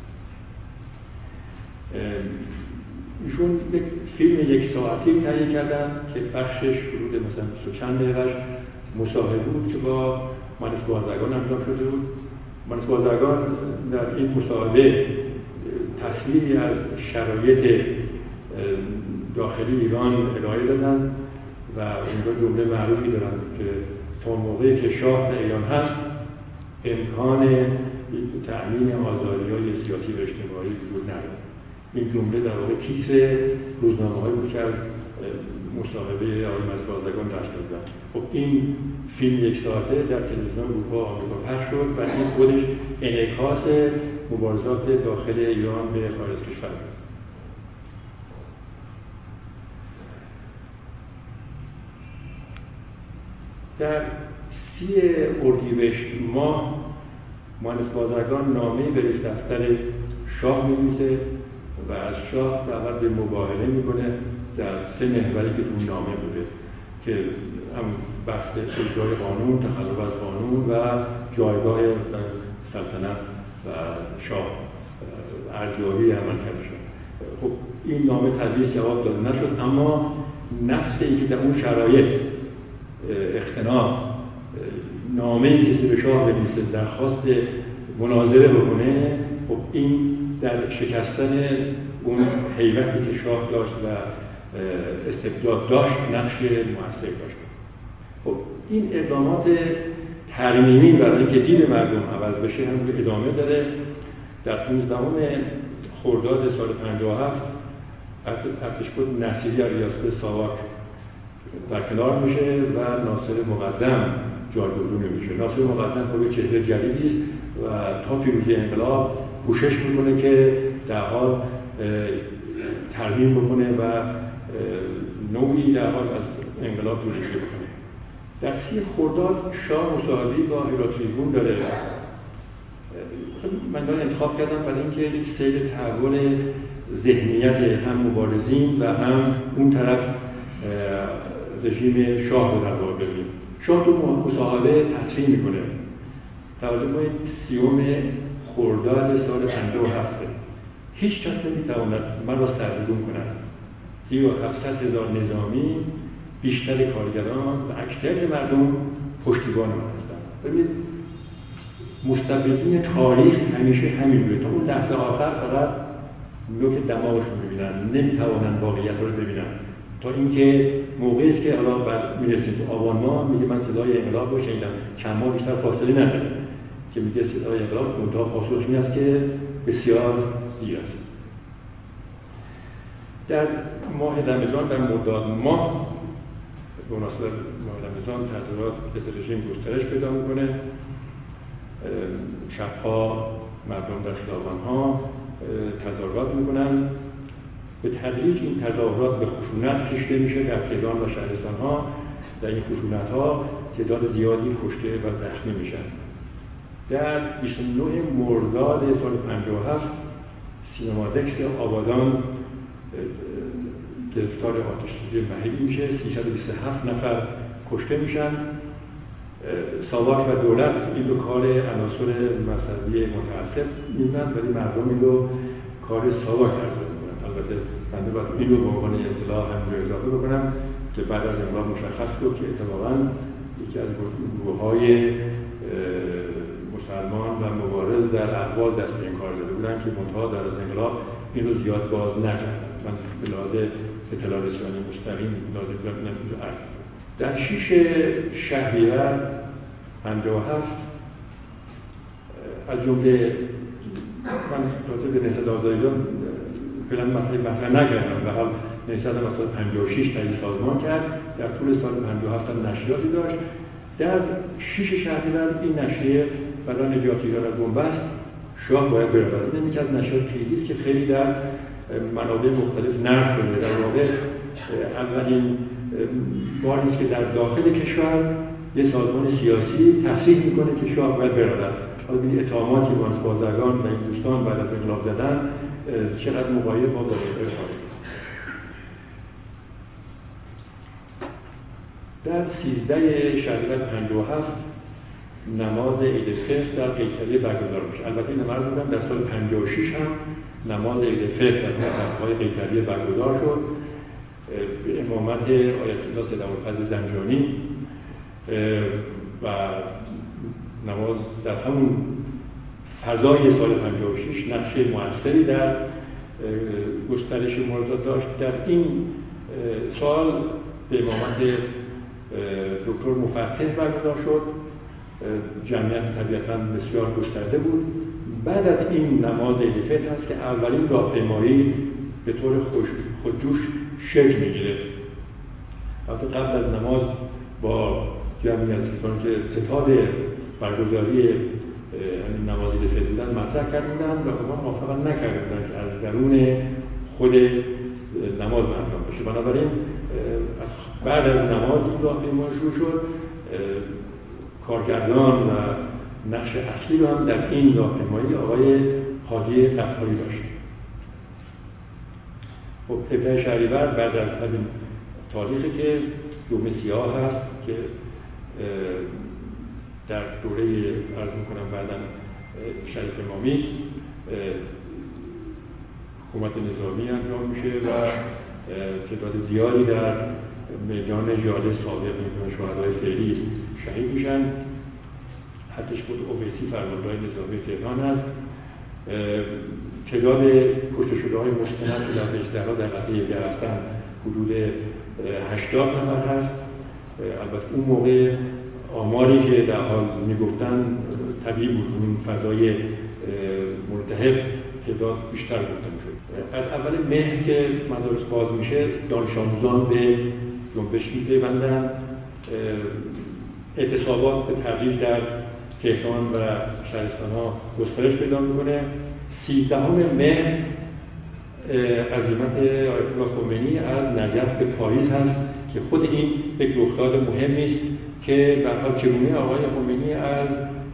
ایشون یک فیلم 1 ساعتی تهیه کردن که بخشش حدود مثلا 20 چند دقیقه‌اش مصاحبه بود که با مهندس بازرگان انجام شده بود. مهندس بازرگان در این مصاحبه تصویری از شرایط داخلی ایران ارائه دادن و اونجا جمله معروفی دارن که تا موقعی که شاه در ایران هست امکان تأمین آزادی‌های سیاسی و اجتماعی وجود نداره. این جمله در واقع تیتر روزنامه‌هایی بود که از مصاحبه آقای مهندس بازرگان دست دادن. خب این فیلم 1 ساعته در تلویزیون اروپا و آمریکا پخش شد و این خودش انعکاس مبارزات داخل ایران به خارج از کشور بود. در 30 اردیبهشت ماه مهندس بازرگان نامه‌ای به رئیس دفتر شاه می‌نویسه و از شاه دعوت به مباهله میکنه در 3 محوری که اون نامه بوده که هم بحث اجرای قانون، تخلف از قانون و جایگاه سلطنت و شاه ارزیابی عملکرد شد. خب این نامه تدریج جواب داده نشد، اما نفس اینکه در اون شرایط اختناق نامه‌ای که به شاه بنویسه درخواست مناظره بکنه، خب این در شکستن اون هیبتی که شاه داشت و استبداد داشت نقش مؤثری داشت. خب این اقدامات ترمیمی برای اینکه دید مردم عوض بشه هم ادامه داره. در 15 خرداد سال 57 ارتشبد نصیری از ریاست ساواک برکنار میشه و ناصر مقدم جایگزین میشه. ناصر مقدم خب چهره جدیدی است و تا پیروزی انقلاب کوشش میکنه که در حال ترمیم بکنه و نوعی در حال از انقلاب جلوگیری بکنه. در 30 خرداد شاه مصاحبه‌ای با هراتریبون داره. من دارم انتخاب کردم برای اینکه یک سیر تحول ذهنیت هم مبارزین و هم اون طرف رژیم شاه رو در واقع ببینیم. شاه تو مصاحبه تصریح میکنه توجه کنید 30 خرداد سال 57 هیچ کس نمیتواند من را سرنگون کند، زیرا 700,000 نظامی، بیشتر کارگران و اکثر مردم پشتیبان من هستند. ببینید مستبدین تاریخ همیشه همین بوده، تا اون لحظه آخر فقط نوک دماغشون میبینن، نمیتوانن واقعیت رو ببینن، تا اینکه موقعی است که حالا بعد میرسیم تو آبان ماه میگه من صدای انقلاب رو شنیدم، چند ماه بیشتر فاصله نداره که میگه صدای انقلاب منتها پاسخش این است که بسیار دیر است. در ماه رمضان در مرداد ماه به مناسبت ماه رمضان تظاهرات ضد رژیم گسترش پیدا میکنه شبها مردم در خیابان‌ها تظاهرات میکنن. به تدریج این تظاهرات به خشونت کشیده میشه در تهران و شهرستان‌ها. در این خشونت‌ها تعداد زیادی کشته و زخمی میشن. در 29 مرداد سال 57 سینمادکس آبادان گرفتار آتش‌سوزی مهیبی میشه. 327 نفر کشته میشن. ساواک و دولت این رو کار عناصر مذهبی متعصب می‌دونن، ولی مردم این رو کار ساواک می‌دونن. البته من باید این رو به عنوان اطلاع هم رو اضافه بکنم که بعد از انقلاب مشخص شد که اتفاقاً یکی از گروه‌های مسلمان و مبارز در اهواز دست به این کار زده بودن که منتها در از انقلاب این رو زیاد باز نکردن. من به لحاظ اطلاع رسانی مستقیم لازم ببینم اینجا عرض. در 6 شهریور 57 از جمله من راجع به نهضت آزادیان فعلا مطرح نکردم و حال نهضت مثلا 56 تایید سازمان کرد. در طول سال 57 هم نشریاتی داشت. در 6 شهریور این نشریه برای نجات ایران از بنبست شاه باید برود. این یکی از نشریات کلیدی که خیلی در منابع مختلف نشر شده. در واقع اولین باری است که در داخل کشور یه سازمان سیاسی تصریح میکنه که شاه باید برود. حالا این اتهاماتی که بازرگان و این دوستان بعد از انقلاب زدن چقدر مغایر با داخل خارج. در 13 شهریور 57 نماز عید فطر در قیصریه برگزار میشه. البته این عرض بودم در سال 56 هم نماز عید فطر در مسجدهای قیصریه برگزار شد به امامت آیت الله سیدابوالفضل زنجانی و نماز در همون فضای سال 56 نقش موثری در گسترش مرداد داشت. در این سال به امامت دکتر مفتح برگزار شد. جمعیت طبیعتاً بسیار گسترده بود. بعد از این نماز عید فطر هست که اولین راهپیمایی به طور خودجوش شکل میگیره. البته قبل از نماز با جمعی از کسانی که ستاد برگزاری این نماز عید فطر بودن مطرح کردن و اونها موافقت نکردن که از درون خود نماز انجام بشه. بنابراین بعد از نماز این راهپیمایی شروع شد. کارگردان و نقش اصلی رو هم در این راهپیمایی آقای حاجی قفاری داشت. خب 17 شهریور بعد از همین تاریخی که یوم سیاه هست که در دوره عرض میکنم بعداً شریف امامی حکومت نظامی انجام میشه و تعداد زیادی در میدان ژاله سابق شهدای فعلی شهید میشن. حدش بود اویسی فرماندار نظامی تهران هست. تعداد کشته شده‌های مستند که در اجتماع در قطعه یکر هستن حدود 80 نفر هست. البته اون موقع آماری که در حال میگفتن طبیعی بود. اون فضای ملتهب تعداد بیشتر گفته میشد. از اول مهر که مدارس باز میشه دانش آموزان به جنبش میپیوندن. اعتصابات به تدریج در تهران و شهرستان‌ها گسترش پیدا میکنه. 13 مهر عزیمت آیت الله خمینی از نجف به پاریس هست که خود این یک رخداد مهمی است که به حال چگونه آقای خمینی از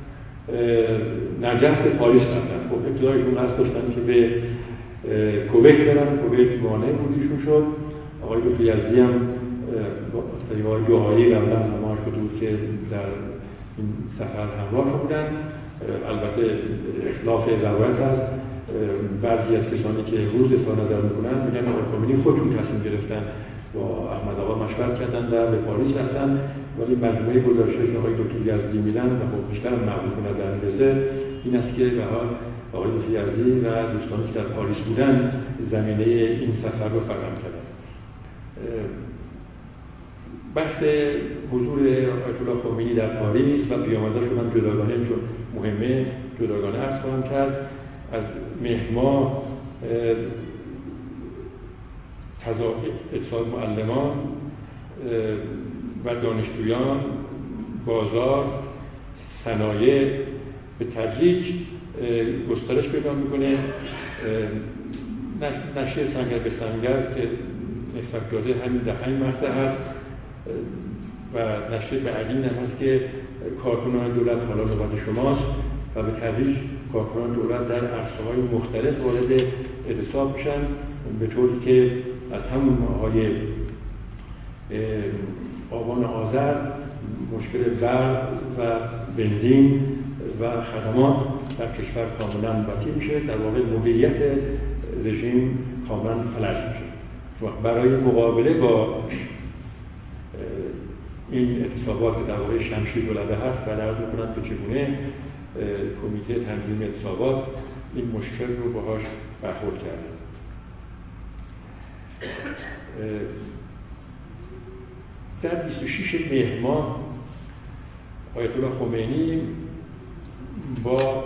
نجف به پاریس رفتن. خب ابتدایشون قصد داشتن که به کویت برن. کویت مانع بودیشون شد. آقای دکتر یزدی هم با سیوار جوهایی قبلا هماهاش شده بود که در این سفر همراه بودن. البته اخلاف روایت هست. بعضی از کسانی که روز اظهار نظر میکنن میگن آقای خمینی خودشون تصمیم گرفتن با احمد آقا مشورت کردن و به پاریس رفتن، ولی مجموعه گزارش‌هایی که آقای دکتر یزدی میدن و خب بیشتر هم مقبول به نظر میرسه این است که به حال آقای دکتر یزدی و دوستانی که در پاریس بودن زمینه این سفر رو فراهم کردن. بحث حضور آیت الله خمینی در پاریس و پیامدش رو من جداگانه چون مهمه جداگانه عرض خواهم کرد. از مهر ماه اتصال معلمان و دانشجویان، بازار، صنایع به تدریج گسترش پیدا میکنه. نشریه سنگر به سنگر که نسبت داده همین دهه مقطع هست و نشریه بعدی هم هست که کارکنان دولت حالا نوبت شماست و به تدریج کارکنان دولت در عرصه‌های مختلف وارد اعتصاب میشن، به طوری که از همون ماه‌های آبان آذر مشکل برق و بنزین و خدمات در کشور کاملا وسیع میشه. در واقع مدیریت رژیم کاملا فلج میشه. برای مقابله با این اعتصابات که در واقع شمشیر العلبه هست و عرض میکنم که چگونه کمیته تنظیم اعتصابات این مشکل رو باهاش برخورد کرده. در 26 مهر ماه آیت الله خمینی با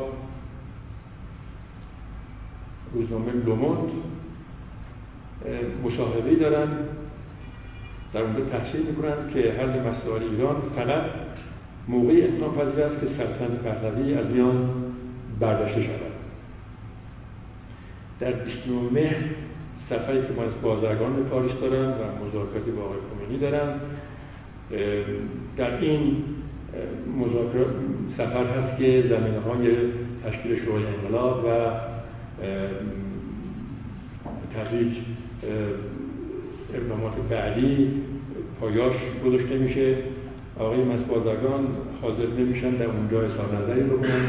روزنامه لوموند مصاحبه‌ای دارن، در اونجا تحصیل میکنن که حل مسائل ایران فقط موقع اتمام پذیر است که سلطنت پهلوی از میان برداشته شود. در 29 مهر سفری که ما از بازرگان به پاریس دارن و مذاکراتی با آقای خمینی دارن. در این مذاکرات سفر هست که زمینه‌های تشکیل شورای انقلاب و تدریج اقدامات بعدی پایه‌اش گذاشته میشه. آقای مسبازرگان حاضر نمیشن در اونجا اظهار نظری بکنن،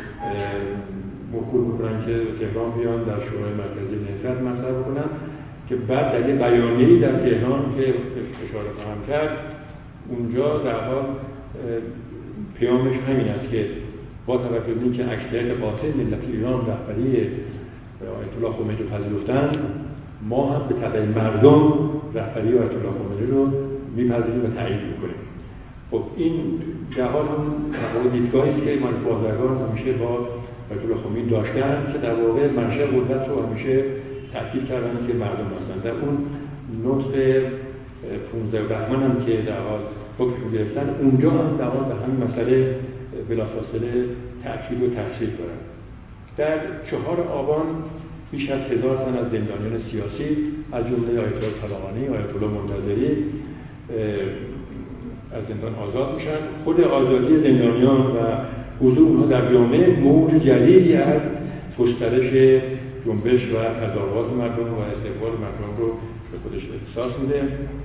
موکول بکنن که تهران بیان در شورای مرکزی نهضت مطرح بکنن که بعد در یه بیانیه‌ای در تهران که اشاره خواهم کرد اونجا در حال پیامش همین است که با توجه به اینکه اکثریت قاطع ملت ایران رهبری آیت الله خمینی رو پذیرفتن، ما هم به تبع مردم رهبری آیت الله خمینی رو میپذیریم و تایید میکنیم. خب این در حال هم دیدگاهی است که من بازرگان همیشه با آیت الله خمینی داشتن که در واقع منشأ قدرت رو همیشه تاکید کردن که مردم هستن. در اون نطق 15 بهمن هم که در حال حکم گرفتن اونجا هم در حال به همین مسئله بلافاصله تأکید و تفصیل دارن. در 4 آبان بیش از 1000 تن از زندانیان سیاسی از جمله آیت الله طالقانی، آیت الله منتظری از زندان آزاد میشن. خود آزادی زندانیان و حضور اونها در جامعه موج جدیدی از گسترش جنبش و تظاهرات مردم و استقبال مردم رو به خودش احساس میده.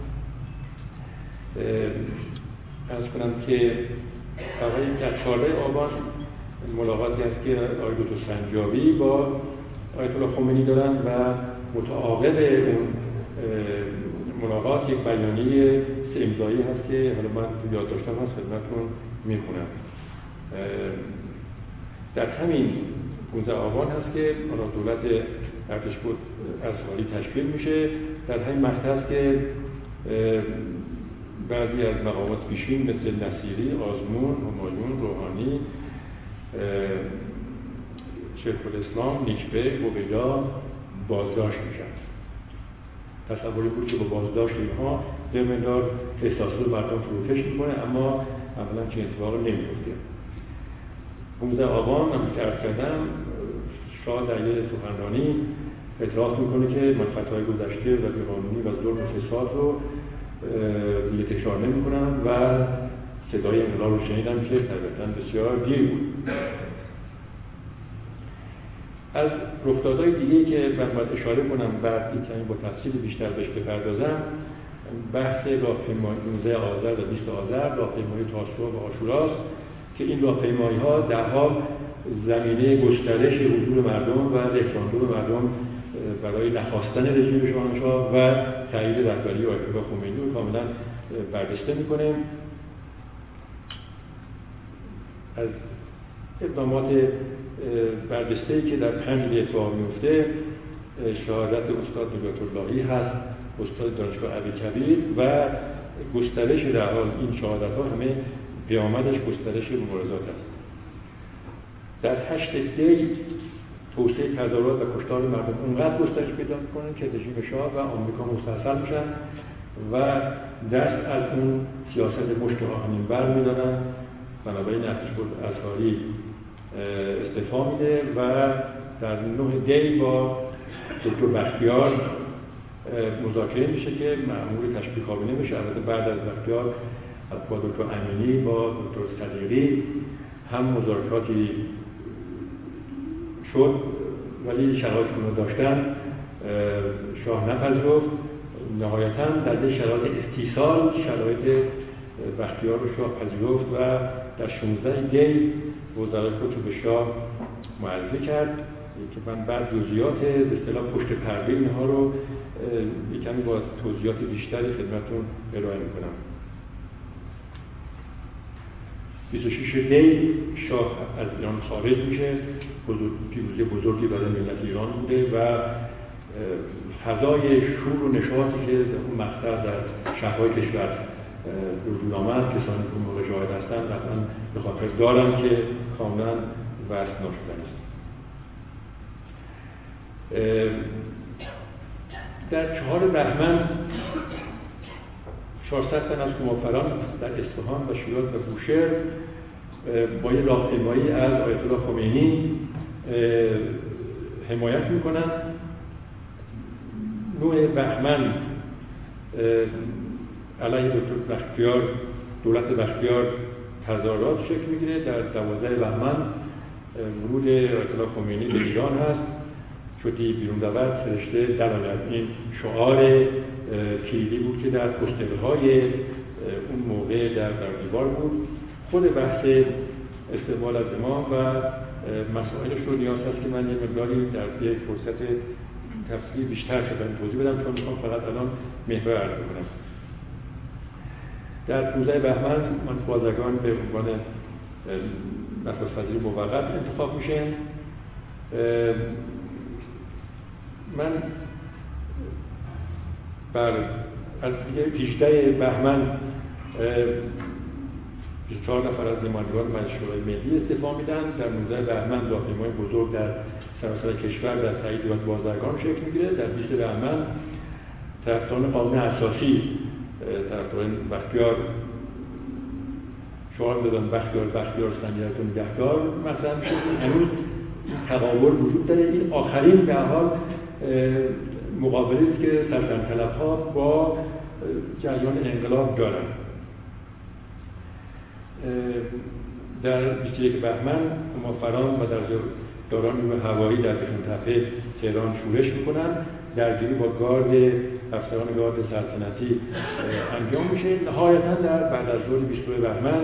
عرض کنم که در 14 آبان ملاقاتی هست که آقای دکتر سنجابی با آیت الله خمینی دارن و متعاقب اون ملاقات یک بیانیه 3 امضایی هست که حالا من تو یادداشتم هست خدمتتون میخونم. در همین 15 آبان هست که دولت ارتش بود ارزحالی تشکیل میشه. در همین مقطع هست که بعضی از مقامات پیشین مثل نصیری، آزمون، همایون، روحانی، شیخ الاسلام، نیکبه، عبیدا بازداشت میشن. تصوری بود که با بازداشت اینها یه مقدار احساسات مردم فروکش میکنه، اما عملا چنین اتفاقی نمیفته. 15 آبان هم که عرض کردم شاه در یه سخنرانی اعتراف میکنه که من خطاهای گذشته و بیقانونی و ظلم و فساد رو دیگه تکرار نمی‌کنم و صدای انقلاب رو شنیدم که طبعاً بسیار دیر بود. از رفتارهای دیگه‌ای که من باید اشاره کنم بعد اینکه با تفصیل بیشتر بهش بپردازم، بحث راهپیمایی 19 آذر و 20 آذر، راهپیمایی تاسوعا و عاشوراست که این راهپیمایی‌ها در حال زمینه گسترش حضور مردم و رفراندوم مردم برای نخواستن رژیم شاهنشاه و تایید رهبری آیت الله خمینی رو کاملا برجسته میکنه. از اقدامات برجسته‌ای که در 5 اتفاق میفته شهادت استاد نجات اللهی هست، استاد دانشگاه ابوکبیر و گسترش در حال این شهادت‌ها همه پیامدش گسترش مبارزات است. در 8 دی توسعه تظاهرات و کشتار مردم اونقدر گسترش پیدا میکنه که رژیم شاه و آمریکا مستحصل میشن و دست از اون سیاست مشت آهنین بر میدارن. بنابراین ارتش بود ازهاری استعفا میده و در 9 دی با دکتر بختیار مذاکره میشه که مأمور تشکیل کابینه بشه. البته بعد از بختیار با دکتر امینی با دکتر صدیقی هم مذاکراتی شد، ولی شرایطشون رو داشتن، شاه نپذیرفت. نهایتاً در شرایط استیصال شرایط بختیار رو شاه پذیرفت و در 16 دی وزرای خودش رو به شاه معرفی کرد که من بعد جزئیات به اصطلاح پشت پرده اینها رو کمی با توضیحات بیشتری خدمتتون ارائه میکنم. 26 دی شاه از ایران خارج میشه. پیروزی بزرگی برای ملت ایران بوده و فضای شور و نشاطی که اون مقطع در شهرهای کشور وجود آمد، کسانی که اون موقع شاهد هستن قطعا به خاطر دارم که کاملا وصف ناشدنی است. در 4 بهمن 400 تن از کوماپران در اصفهان و شیراز و بوشهر با یه راهپیمایی از آیت الله خمینی حمایت میکنن. 9 بهمن علیه دکتر بختیار، دولت بختیار تظاهرات شکل میگیره. در 12 بهمن ورود آیت الله خمینی به ایران هست. شدی بیرون دولت فرشته درآید. این شعار کلیدی بود که در پوسترهای اون موقع در دیوار بود. خود بحث استقبال از امام و مسائلش رو نیاز هست که من یه مقداری در یک فرصت تفصیلی بیشتر خدمتتون توضیح بدم، چون میخوام فقط الان محور عرض کنم. در 15 بهمن بازرگان به عنوان نخست وزیر موقت انتخاب میشن. من از 18 بهمن 24 نفر از نمایندگان مجلس شورای ملی استعفا میدن. در 19 بهمن راهپیمایی بزرگ در سراسر کشور در تایید دولت بازرگان شکل میگیره. در 20 بهمن طرفداران قانون اساسی، طرفداران بختیار شعار دادن بختیار سمیت و نگهدار مثلا میشه. هنوز تقابل وجود داره. این آخرین به هر حال مقابلی است که سلطنت طلب‌ها با جریان انقلاب دارن. در 21 بهمن کوماپران و در دوران نیروی هوایی در تپه تهران شورش میکنن. درگیری با افسران گارد سلطنتی انجام میشه. نهایتاً در بعد از ظهر 22 بهمن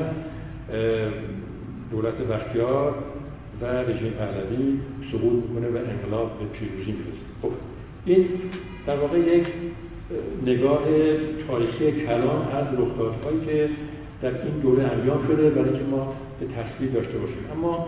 دولت بختیار و رژیم پهلوی سقوط میکنه و انقلاب به پیروزی میرسه. خب این در واقع یک نگاه تاریخی کلان از رخدادهایی که در این دوره انجام شده برای که ما به تصویر داشته باشیم. اما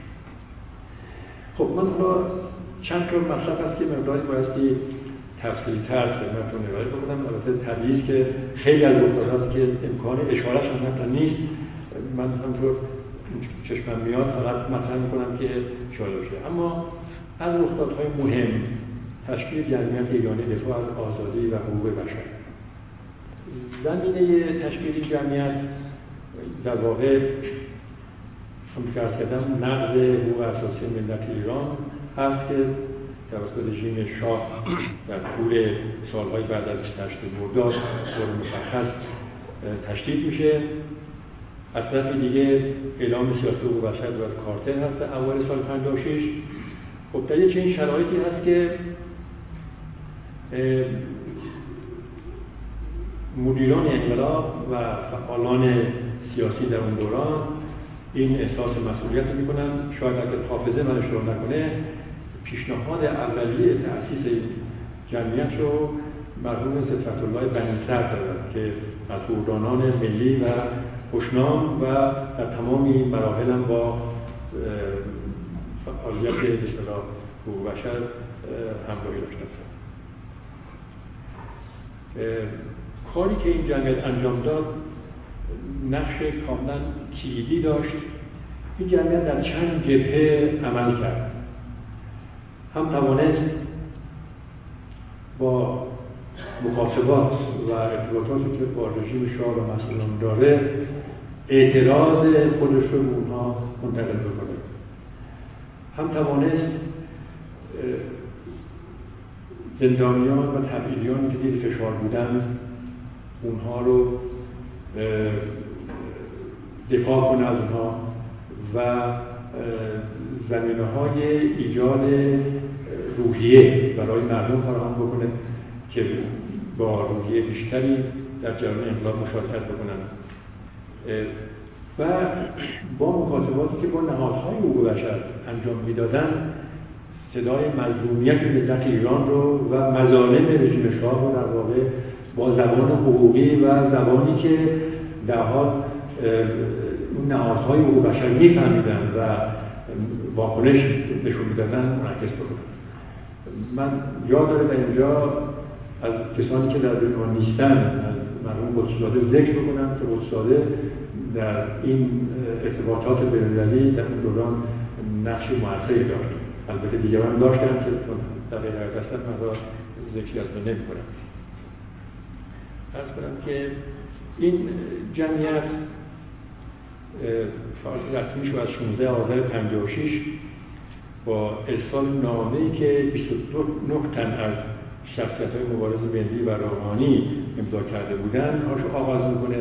خب من چند تا مطلب هست که مقداری بایستی تفصیلی‌تر خدمتتون ارائه بکنم. البته طبیعی است که خیلی از رخدادها هست که امکان اشارهش هم حتی نیست. من همطور چشمم میاد فقط مطرح میکنم که اشاره بشه. اما از رخدادهای مهم تشکیل جمعیت ایرانی دفاع از آزادی و حقوق بشر. زمینه تشکیل این جمعیت در واقع همونطور که عرض کردم نقض حقوق اساسی ملت ایران هست که توسط رژیم شاه در طول سالهای بعد از 28 مرداد طور مشخص تشدید میشه. از طرف دیگه اعلام سیاست حقوق بشر و کارتر هست اول سال 56. خب در یک چنین شرایطی هست که مدیران انقلاب و فعالان سیاسی در اون دوران این احساس مسئولیت رو میکنن. شاید اگر حافظه من اشتباه نکنه پیشنهاد اولیه تأسیس این جمعیت رو مرحوم صفت الله بنی صدر دادن که از حقوقدانان ملی و خوشنام و در تمامی مراحل هم با فعالیت به اصطلاح حقوق بشر همراهی داشتن. کاری که این جمعیت انجام داد نقش کاملا کلیدی داشت. این جمعیت در چند جبهه عمل کرد. هم توانست با مکاتبات و ارتباطاتی که با رژیم شاه و مسئولان داره اعتراض خودش رو به اونها منتقل بکنه. هم توانست زندانیان و تبعیدیان که زیر فشار بودند اونها رو دفاع کنه از اونها و زمینه‌های ایجاد روحیه برای مردم فراهم بکنه که با روحیه بیشتری در جریان انقلاب مشارکت بکنن و با مکاتباتی که با نهادهای حقوق بشر انجام میدادن صدای مظلومیت ملت ایران رو و مظالم رژیم شاه رو در واقع با زبان حقوقی و زبانی که در حال اون نهادهای حقوق بشر میفهمیدن و واکنش نشون میدادن منعکس بکنن. من یاد داره در اینجا از کسانی که در دنیا نیستن از مرحوم قدس‌زاده ذکر بکنم که قدس‌زاده در این ارتباطات بین‌المللی در اون دوران نقش موثری داشت. البته دیگران داشتن که در غیر هستن من را ذکری از من نمی‌کنم. عرض کنم که این جمعیت فعالیت رسمی شد از 16 آذر 56 با ارسال نامه‌ای که 29 تن از شخصیت‌های مبارز ملی و روحانی امضا کرده بودند هاشو آغاز می‌کنه.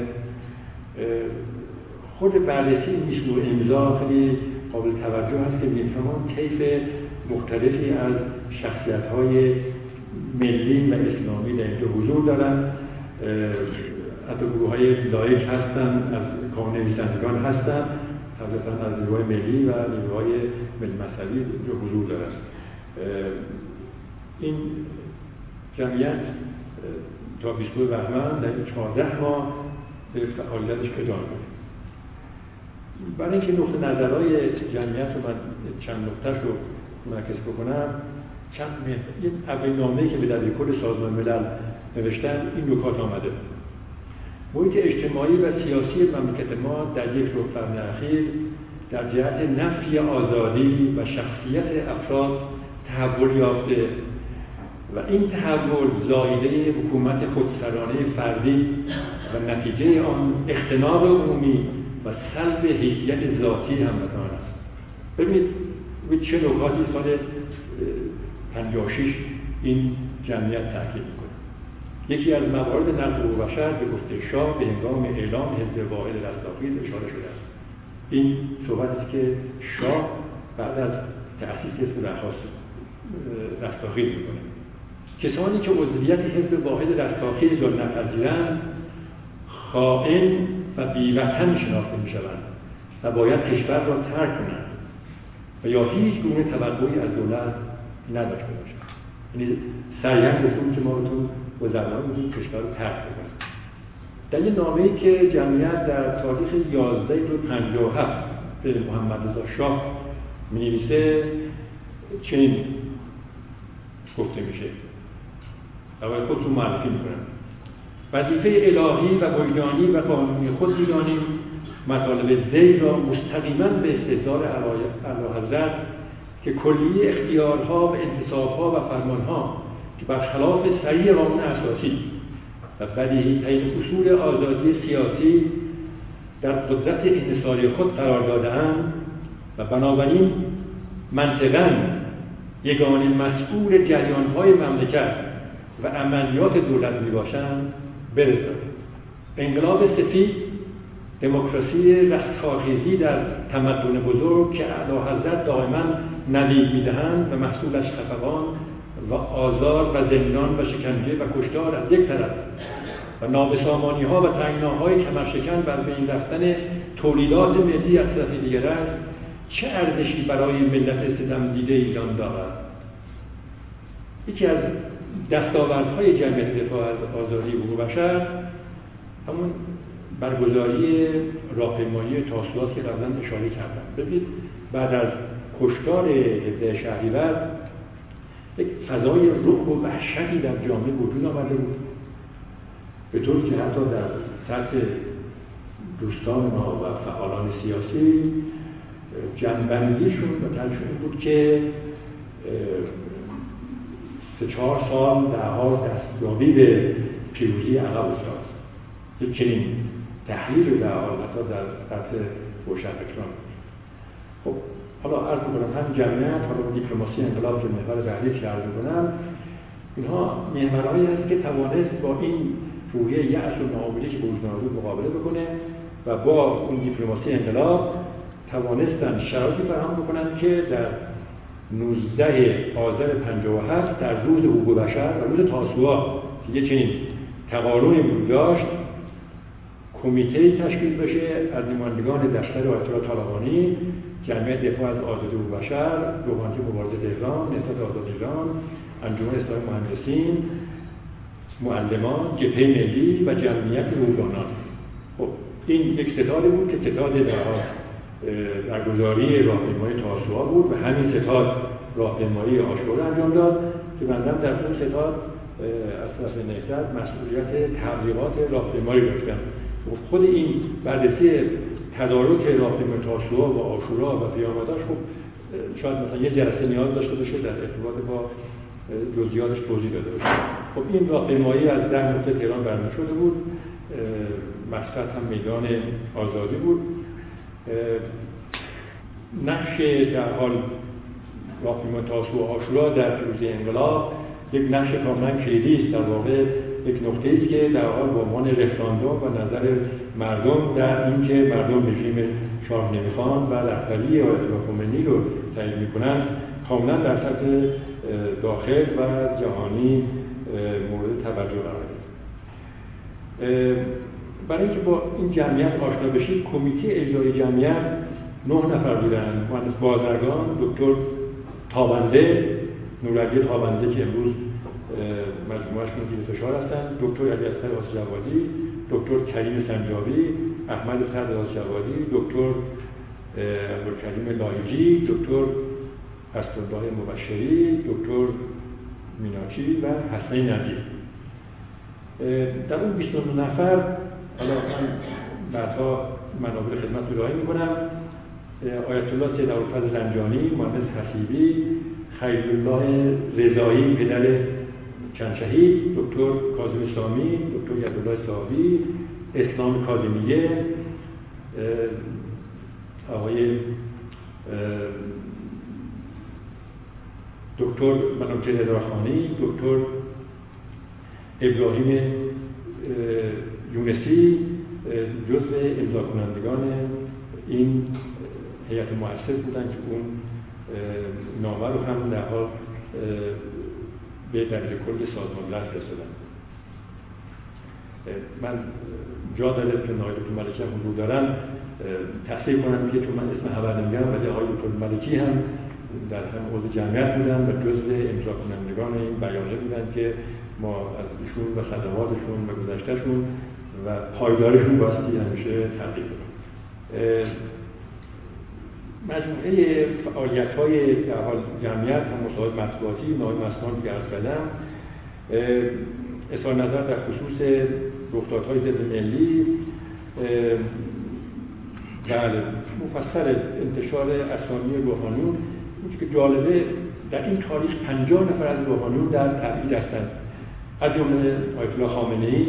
خود بررسی این مشروع امضا خیلی قابل توجه هست که می‌فهمون طیف مختلفی از شخصیت‌های ملی و اسلامی در اینجا حضور دارن. حتی گروه‌های لایق هستن، از کانون نویسندگان هستن، طبعاً از نیروهای ملی و نیروهای ملی مذهبی اینجا حضور دارن. این جمعیت تا 22 بهمن در این 14 ماه به فعالیتش ادامه می‌ده. برای اینکه نقطه نظرهای جمعیت رو من چند نقطه‌اش رو منعکس بکنم، این اولین نامه‌ای که به دبیر کل سازمان ملل نوشتن این نکات آمده. محیط اجتماعی و سیاسی مملکت ما در یک ربع قرن اخیر در جهت نفی آزادی و شخصیت افراد تحول یافته و این تحول زایده حکومت خودسرانه فردی و نتیجه آن اختناق عمومی و سلب حیثیت ذاتی هموطنان است. ببینید چه نکاتی سال 56 این جمعیت تاکید می‌کنه. یکی از موارد نقض حقوق بشر به گفته شاه به هنگام اعلام حزب واحد رستاخیز اشاره شده است. این صحبتی که شاه بعد از تأسیس حزب رستاخیز می‌کنه. کسانی که عضویت حزب واحد رستاخیز را نپذیرند خائن و بی‌وطن شناخته می‌شوند و باید کشور را ترک کنند و یا هیچ گونه توقعی از دولت نداشته باشند. یعنی سریعا گفتم که ما بتون با زبان این کشور رو ترک کنیم. در این نامه‌ای که جمعیت در تاریخ 11/57 به محمد رضا شاه می‌نویسه چنین گفته میشه. اول خودتون معرفی می‌کنم. وظیفه الهی و وجدانی و قانونی خود می‌دانیم مطالب ذیل را مستقیما به استحضار اعلیحضرت که کلیه اختیارها و انتصابها و فرمانها که برخلاف صریح قانون اساسی و بدیهی‌ترین اصول آزادی سیاسی در قدرت انحصاری خود قرار داده‌اند و بنابراین منطقاً یگانه مسئول جریان‌های مملکت و عملیات دولت میباشند برسند. انقلاب سفید، دموکراسی رستاخیزی در تمدن بزرگ که اعلیحضرت دائما نوید میدهند و محصولش خفقان و آزار و زندان و شکنجه و کشتار از یک طرف و نابسامانی ها و تنگناهای کمرشکن بر بین رفتن تولیدات ملی از طرف دیگر است، چه ارزشی برای ملت ستم دیده ایران دارد؟ یکی از دستاوردهای جمعیت دفاع از آزادی حقوق بشر همون برگزاری راهپیمایی تاسوعات که قبلا اشاره کردم. ببینید بعد از کشتار 17 شهریور یک فضای رعب و وحشتی در جامعه وجود آمده بود، به طوری که حتی در سطح دوستان ما و فعالان سیاسی جنبندیشون و تلشون بود که 3-4 سال در حال دستیابی به پیروزی عقب افتاد. یک چنین تحلیل در حال حتی در سطح روشنفکران. خب حالا عرض می‌کنم هم جمعیت، حالا دیپلماسی انقلاب که محور بعدی که عرض می‌کنم، اینها محورهایی هست که توانست با این روحیه یأس و ناامیدی که به وجود آمد مقابله بکنه و با اون دیپلماسی انقلاب توانستن شرایطی فراهم بکنن که در 19 آذر 57 در روز حقوق بشر و روز تاسوعا که یه چنین تقارنی وجود داشت، کمیته‌ای تشکیل بشه از نمایندگان دفتر آیت الله طالقانی، جمعیت دفاع از آزادی و بشر، لوحانجه مبارزه تهران، نهضت آزادی ایران، انجمن اصلاح مهندسین، معلمان، جبهه ملی و جمعیت روزانان. خب این یک ستاد بود که ستاد برگزاری راهپیمایی تاسوعا بود و همین ستاد راهپیمایی عاشورا انجام داد که بنده در اون ستاد از طرف نهضت مسئولیت تبلیغات راهپیمایی داشتم. خود این بررسی تدارک راهپیمایی تاسوعا و عاشورا و پیامداش خب شاید مثلا یه جلسه نیاز داشته باشه در ارتباط با جزئیاتش توضیح داده باشه. خب این راهپیمایی از 10 نقطه تهران برمی شده بود، مقصد هم میدان آزادی بود. نقش در حال راهپیمایی تاسوعا و عاشورا در پیروزی انقلاب یک نقش کاملا کلیدی است، در واقع یک نقطه‌ای است که در حال به عنوان رفراندوم و نظر مردم در اینکه مردم رژیم شاه نمیخوان و رهبری آیت الله خمینی رو تعیین میکنن کاملا در سطح داخل و جهانی مورد توجه قرار گرفت. برای اینکه با این جمعیت آشنا بشید، کمیته اجرایی جمعیت 9 نفر بودند. مهندس بازرگان، دکتر تابنده، نورعلی تابنده که امروز مجموعه‌اش زیر فشار هستند، دکتر علیاصغر آسیابادی، دکتر کریم سنجابی، احمد صدر آسیابادی، دکتر عبدالکریم لایجی، دکتر اسدالله مبشری، دکتر میناچی و حسنی نجیب. در اون 29 نفر حالا من بعدها منابع خدمت رو ارائه می‌کنم. آیت الله سید ابوالفضل رنجانی، مهندس حسیبی، خیل الله رضایی پدر چند شهید، دکتر کاظم سامی، دکتر یدالله صاحبی، اسلام کاظمیه، آقای دکتر منوچهر هدایتخانی، دکتر ابراهیم یونسی جزء امضا کنندگان این هیئت مؤسس بودن که اون نامه رو هم در حال به درجه کل سازمان ملل رسوندن. من جا داره که آقای دکتر ملکی هم حضور دارن تصحیح کنم که چون من اسم خبر نمیگم ولی آقای دکتر ملکی هم در هم عضو جمعیت بودن و جزء امضا کنندگان این بیانیه بودن که ما از ایشون و خدماتشون و گذشتهشون و پایدارشون باستی همیشه تحقیق کنیم. مجموعه فعالیت‌های در حال جمعیت و مصاحبه مطبوعاتی نهایی مسئولان که عرض کردم، اظهار نظر در خصوص رخدادهای ضد ملی، بله مفصل انتشار اسامی روحانیون. این که جالبه در این تاریخ 50 نفر از روحانیون در تبعید هستند، از جمله آیت الله خامنه‌ای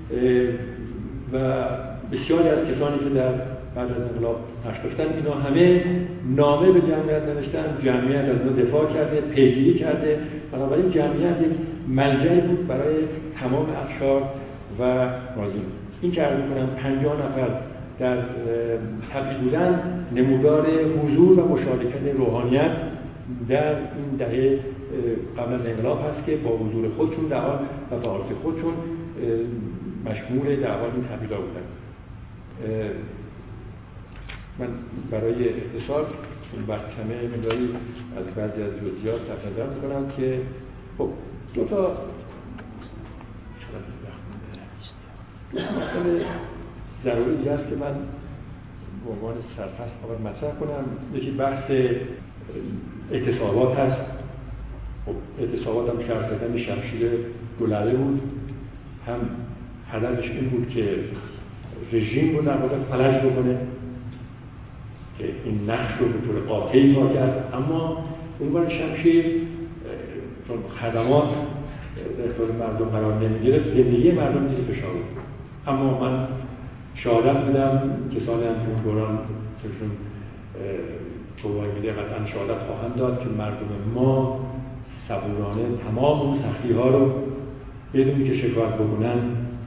و بسیاری از کسانی که در بعد از انقلاب نقش داشتن. اینا همه نامه به جمعیت نوشتن، جمعیت از اونها دفاع کرده، پیگیری کرده. بنابراین جمعیت یک ملجأی بود برای تمام اقشار و ناظرین. این که عرض می‌کنم 50 نفر در تبعید بودن نمودار حضور و مشارکت روحانیت در این دهه قبل از انقلاب هست که با حضور خودشون در حال و فعالیت خودشون مشمول در حال این تبعیدها بودن. من برای اختصار این وقت کمه مقداری از بعضی از جزئیات تفضل می‌کنم که خب دو تا مسئله ضروری است که من به عنوان سرفصل خبر مطرح کنم. یکی بحث اعتصابات هست. خب اعتصابات هم شرح کردن شمشیر دولره بود، هم هدفش این بود که رژیم رو در واقع فلج بکنه که این نقش رو به طور قاطعی ایفا کرد، اما عنوان شمشیر چون خدمات در اختیار مردم قرار نمی‌گرفت، زندگی مردم زیر فشار بود. اما من شهادت میدم کسانی هم که اون دوران چون توبایمیده قطعا شهادت خواهند داد که مردم ما صبورانه تمام اون سختی ها رو بدون که شکایت بکنن.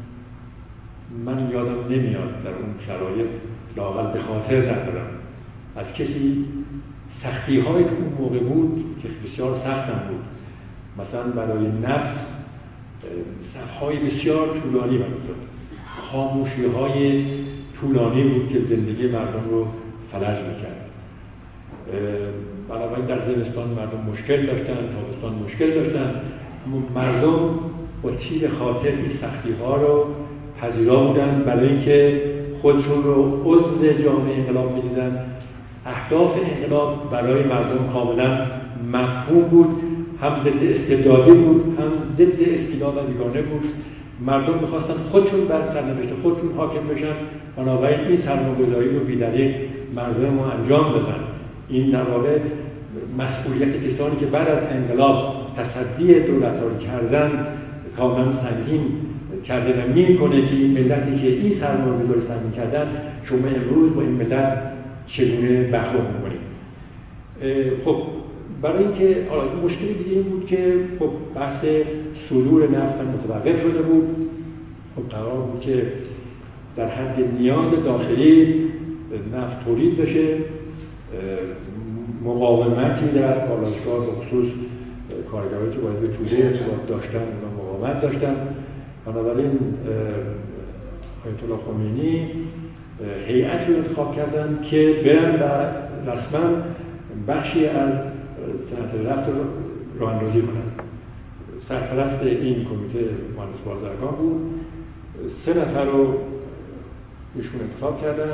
من یادم نمیاد در اون شرایط لااقل به خاطر ندارم از کسی سختی های که اون موقع بود که بسیار سخت هم بود، مثلا برای نفس صفهای بسیار طولانی بود، خاموشی های طولانی بود که زندگی مردم رو فلج میکرد. بنابراین در زمستان مردم مشکل داشتن، تابستان مشکل داشتن، مردم با تیر خاطر این سختی ها رو پذیرا بودن برای اینکه خودشون رو عضو جامعه انقلاب می‌دیدن. اهداف انقلاب برای مردم کاملا مفهوم بود، هم ضد استبدادی بود، هم ضد استیلا و بیگانه بود. مردم می‌خواستن خودشون بر سرنوشت خودشون حاکم بشن، بنابراین این سرمایه‌گذاری رو بی‌دلیل مردم ما انجام دادن. این در واقع مسئولیت کسانی که بعد از انقلاب تصدی دولت‌ها رو کردن کاملا سنگین کرده و می‌کنه که این ملتی که این سرمایه‌گذاری سنگین کردن، شما امروز با این ملت چگونه برخورد می‌کنید. خب برای اینکه مشکلی دیگه این بود که خب بحث صدور نفت متوقف شده بود. خب قرار بود که در حد نیاز داخلی نفت تولید بشه. مقاومتی در پالایشگاه به خصوص کارگرایی که باید به توده ارتباط داشتن و مقاومت داشتن. بنابراین آیت الله خمینی هیئتی رو انتخاب کردن که برن و رسما بخشی از صنعت نفت رو راه‌اندازی کنن. سرپرست این کمیته مهندس بازرگان بود. 3 نفر رو ایشون انتخاب کردن،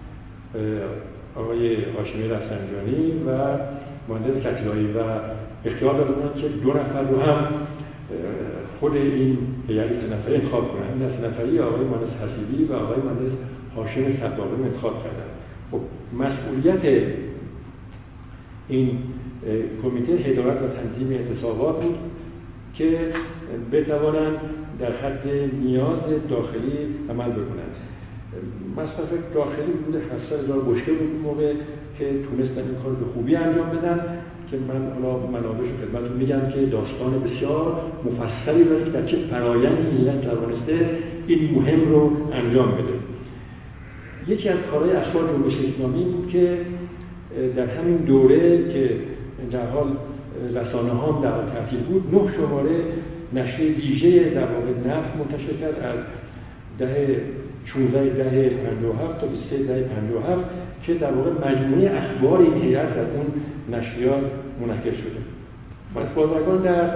آقای هاشمی رفسنجانی و مهندس کتیلایی، و اختیار داده بودن که 2 نفر رو هم خود این هیئت 3 نفره انتخاب کنن. این 3 نفری آقای مهندس حسیبی و آقای مهندس هاشم صداقی انتخاب کردن. خب مسئولیت این کمیته هدایت و تنظیم اعتصابات بود که بتوانند در حد نیاز داخلی عمل بکنند. مصرف داخلی حدود 700,000 بشکه بود اون موقع که تونستن این کار به خوبی انجام بدن، که من حالا منابعش خدمتتون میگم که داستان بسیار مفصلی داره که در چه فرآیندی ملت توانسته این مهم رو انجام بده. یکی از کارهای اخبار جنبش اسلامی بود که در همین دوره که در حال رسانه‌ها در تعطیل بود، 9 شماره نشریه ویژه در واقع نفت منتشر کرد از دهه 16 دهه 57 تا 23 دهه 57 که در واقع مجموعه اخبار این هیئت در اون نشریات منعکس شده. مهندس بازرگان در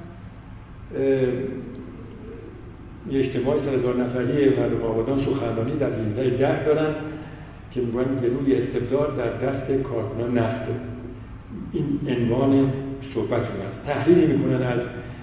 یه اجتماع 100,000 نفری مردم آبادان سخنرانی در 17 دارن که میگن گلوی استبداد در دست کارکنان نفت. این عنوان صحبتشون است. تحلیل میکنن از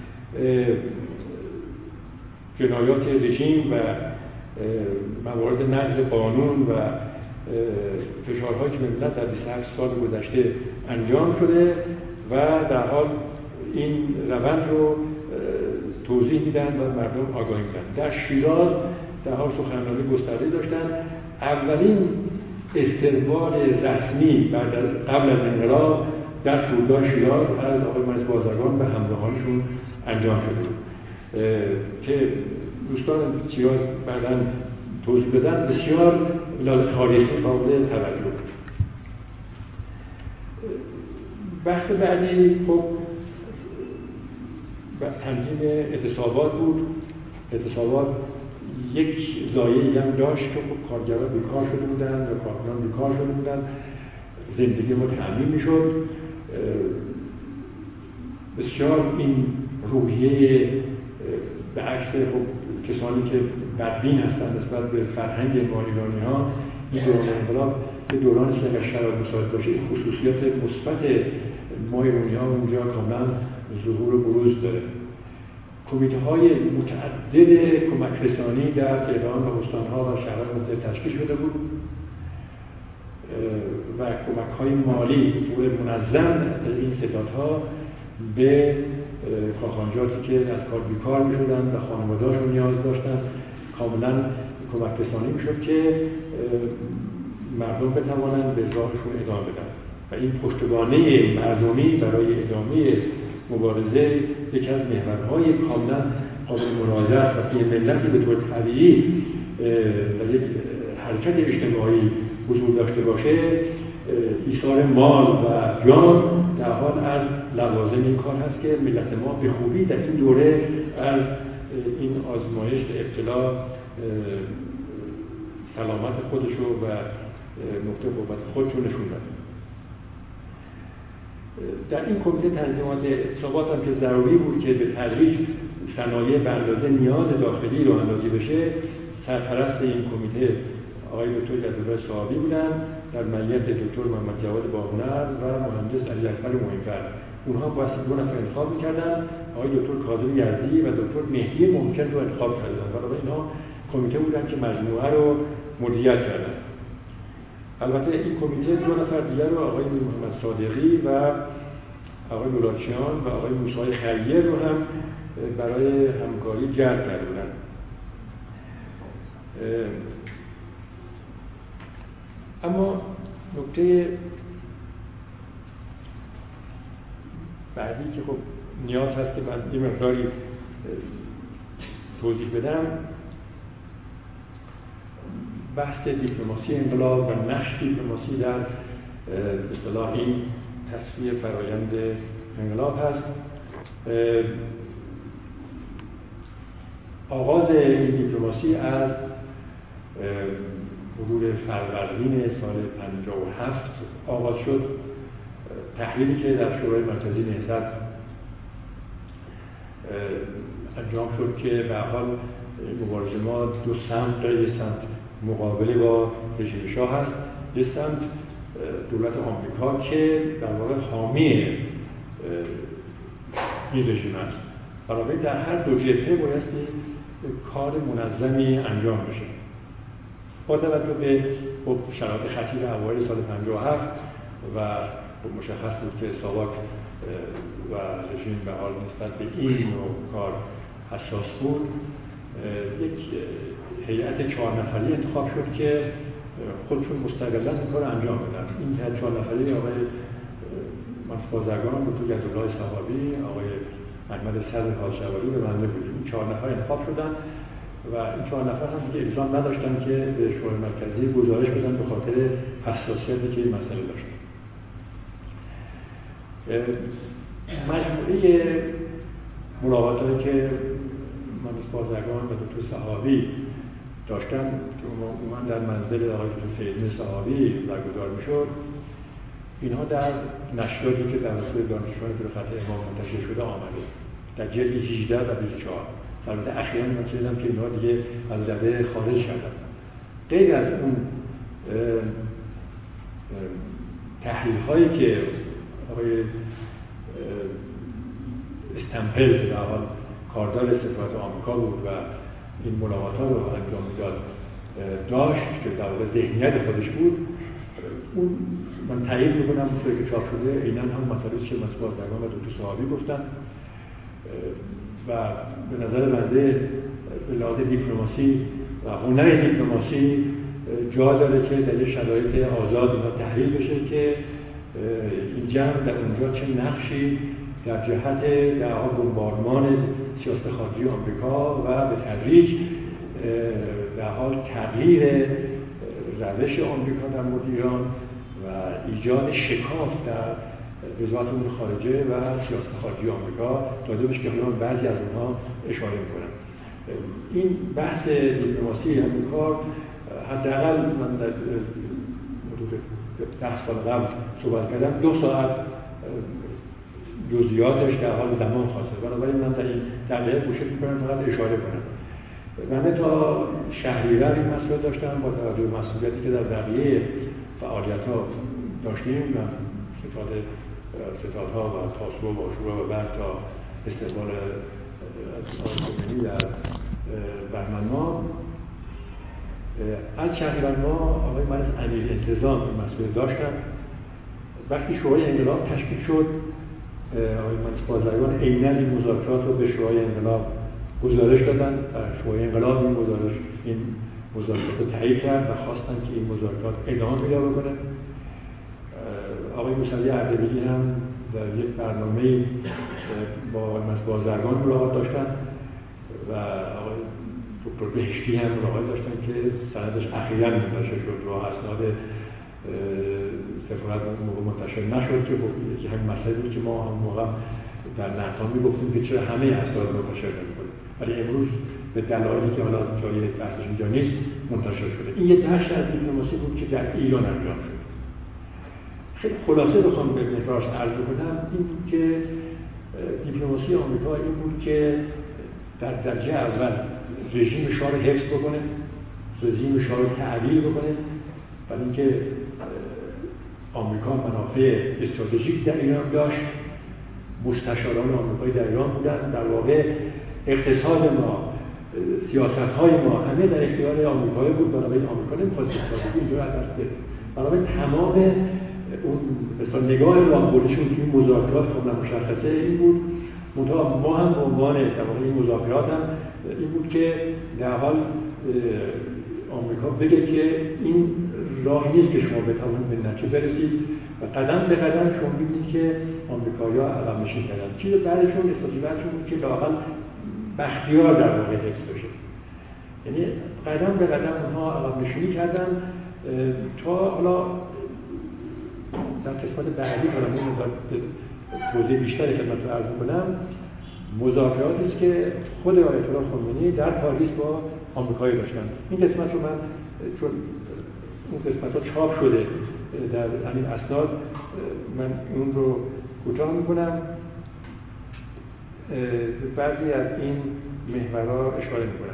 جنایات رژیم و موارد نقض قانون و فشارهایی که به ملت در 28 سال گذشته انجام شده و در حال این روند رو توضیح میدن و مردم آگاهی میدن. در شیراز در حال سخنرانی گسترده داشتن. اولین استقبال رسمی بعد از قبل از انقلاب در فرودگاه شیراز از آقای مهندس بازرگان به همراهانشون انجام شده که دوستان شیراز بعداً توضیح بدن بسیار تاریخی قابل توجه. بحث بعدی خب تنظیم اعتصابات بود. اعتصابات یک زایه‌ای هم داشت که خب کارگرها بیکار شده بودن و کارکنان بیکار شده بودن، زندگی ما تأمین میشد. بسیار این روحیه به عکس خب کسانی که بدبین هستند نسبت به فرهنگ ما ایرانی‌ها، این دوران انقلاب به دورانی که اگر شرایط مساعد باشه این خصوصیات مثبت ما ایرانی‌ها اونجا کاملا ظهور و بروز داره. کمیته‌های متعدد کمک رسانی در تهران و استان‌ها و شهرهای مختلف تشکیل شده بود و کمک‌های مالی به طور منظم از این ستادها به کارخانجاتی که از کار بیکار می‌شدند و خانواده‌هاشون نیاز داشتن کاملا کمک رسانی می‌شد که مردم بتوانند به راهشون ادامه بدن و این پشتوانه مردمی برای ادامه مبارزه یکی از محورهای کاملا قابل ملاحظه است. وقتی ملتی به طور طبیعی در یک حرکت اجتماعی حضور داشته باشه، ایثار مال و جان در حال از لوازم این کار هست که ملت ما به خوبی در این دوره از این آزمایش ابتلا سلامت خودشو و نقطه قوت خودشو نشون داد. در این کمیته تنظیمات اعتصابات هم که ضروری بود که به تدریج صنایع به اندازه نیاز داخلی رو اندازی بشه، سرپرست این کمیته آقای دکتر یزدالله صحابی بودن در معیت دکتر محمد جواد باهنر و مهندس علی اکبر معین‌فر. اونها باید 2 نفر انتخاب می‌کردن، آقای دکتر کاظم یزدی و دکتر مهدی ممکن رو انتخاب کردن. برای اینها کمیته بودن که مجموعه رو مدیریت کردن. البته این کمیته 2 نفر دیگر رو آقای محمد صادقی و آقای نوراتچیان و آقای موسی خیر رو هم برای همکاری جلب کرده بودن. اما نکته بعدی که خب نیاز هست که من یه مقداری توضیح بدم، بحث دیپلماسی انقلاب و نقش دیپلماسی در به اصطلاح این تصفیه فرایند انقلاب هست. آغاز این دیپلماسی از حدود فروردین سال 57 آغاز شد. تحلیلی که در شورای مرکزی نهضت انجام شد که به هر حال مبارزه ما 2 سمت داره. یک سمت مقابله با رژیم شاه هست، یک سمت دولت آمریکا که در واقع حامی این رژیم است. بنابراین در هر دو جبهه بایستی کار منظمی انجام بشه. با توجه به شرایط خطیر اوایل سال 57 و مشخص بود که ساواک و رژیم به حال نسبت به این نوع کار حساس بود، یک هیئت 4 نفری انتخاب شد که خودشون مستقلاً این کار انجام بدن. این هیئت 4 نفری آقای بازرگان، دکتر یزدالله صحابی، آقای محمد صدر حاج‌جوادی و بنده بودیم. این 4 نفر انتخاب شدن و این 4 نفر هم دیگه الزام نداشتن که به شورای مرکزی گزارش بدن به خاطر حساسیتی که این مسئله داشت. مجموعه ملاقاتی که مهندس بازرگان و دکتر صحابی داشتن که عموما در منزل آقای دکتر فیضی صحابی برگزار میشد، اینها در نشریاتی که توسط دانشجویان فروخت امام منتشر شده آمده در جلد 18 و 24. البته اخیراً من دیدم که اینها دیگه از لبه خارج شدن. غیر از اون تحلیل هایی که آقای استمپل در حال کاردار سفارت آمریکا بود و این ملاقات‌ها رو انجام میداد داشت که در واقع ذهنیت خودش بود، اون من تایید میکنم که چاپ شده عیناً هم مطالبی که مهندس بازرگان و دکتر صحابی گفتن و به نظر بنده به لحاظ دیپلماسی و هنر دیپلماسی جا داره که در شرایط آزاد اینا تحلیل بشه که این جمع در اونجا چه نقشی در جهت در حال بمبارمان سیاست خارجی آمریکا و به تدریج در حال تغییر روش آمریکا در مورد ایران و ایجاد شکاف در وزارت امور خارجه و سیاست خارجی آمریکا داده بشه که من بعضی از اونها اشاره میکنم. این بحث دیپلماسی آمریکا حداقل من در حدود 10 سال قبل صحبت کردم 2 ساعت جزئیاتش در حال زمان خاصه. بنابراین من در این دقیقه کوشش میکنم فقط اشاره کنم. من تا شهریور این مسئله داشتم با توجه به مسئولیتی که در بقیه فعالیت‌ها داشتیم و ستادها و تاسوع و عاشورا و بعد تا استقبال آقای در بهمن ماه. از شهریور ماه آقای مهندس امیر انتظام این مسئله داشتن. وقتی شورای انقلاب تشکیل شد آقای مهندس بازرگان عیناً این مذاکرات رو به شورای انقلاب گزارش دادن. شورای انقلاب این گزارش این مذاکرات رو تایید کرد و خواستن که این مذاکرات ادامه پیدا بکنه. آقای موسوی اردبیلی هم در یک برنامه با بازرگان ملاقات داشتن و آقای دکتر بهشتی هم ملاقات داشتن که سندش اخیراً منتشر شد و اسناد سفارت موقع منتشر نشد که یکی همین مسئله بود که ما هم موقع در نهتان میگفتیم که چرا همه اسناد منتشر نمی‌کنیم، ولی امروز به دلایلی که حالا جای بحثش اینجا نیست منتشر شده. این یه بخش از دیپلماسی بود که در ایران انجام شد. خیلی خلاصه بخوام به محورش عرض کنم این بود که دیپلماسی آمریکا این بود که در درجه اول رژیم شاه رو حفظ بکنه، رژیم شاه رو تعدیل بکنه، برای اینکه آمریکا منافع استراتژیک در ایران داشت، مستشاران آمریکایی در ایران بودن، در واقع اقتصاد ما، سیاست‌های ما همه در اختیار آمریکایی بود. بنابراین آمریکا نمی‌خواست استراتژی اینجا از دست بده. بنابراین تمام اون مثلا نگاه راهبردیشون توی مذاکرات کاملا مشخصه این بود. منتها ما هم به عنوان در واقع این مذاکرات هم این بود که در حال آمریکا بگه که این راه نیست که شما بتوانید به نتیجه برسید و قدم به قدم شما می‌بینید که آمریکایی‌ها عقب نشینی کردن. چیز بعدشون استراتژی بعدشون بود که لااقل بختیار در واقع حفظ بشه. یعنی قدم به قدم اونها عقب نشینی کردن تا حالا در قسمت بعدی حالا من توضیح بیشتری خدمتتون عرض می‌کنم. مذاکراتی است که خود آیت الله خمینی در پاریس با آمریکایی داشتن. این قسمت رو من چون اون قسمت‌ها چاپ شده در همین اسناد من اون رو کوتاه می‌کنم. بعضی از این محورها اشاره می‌کنم.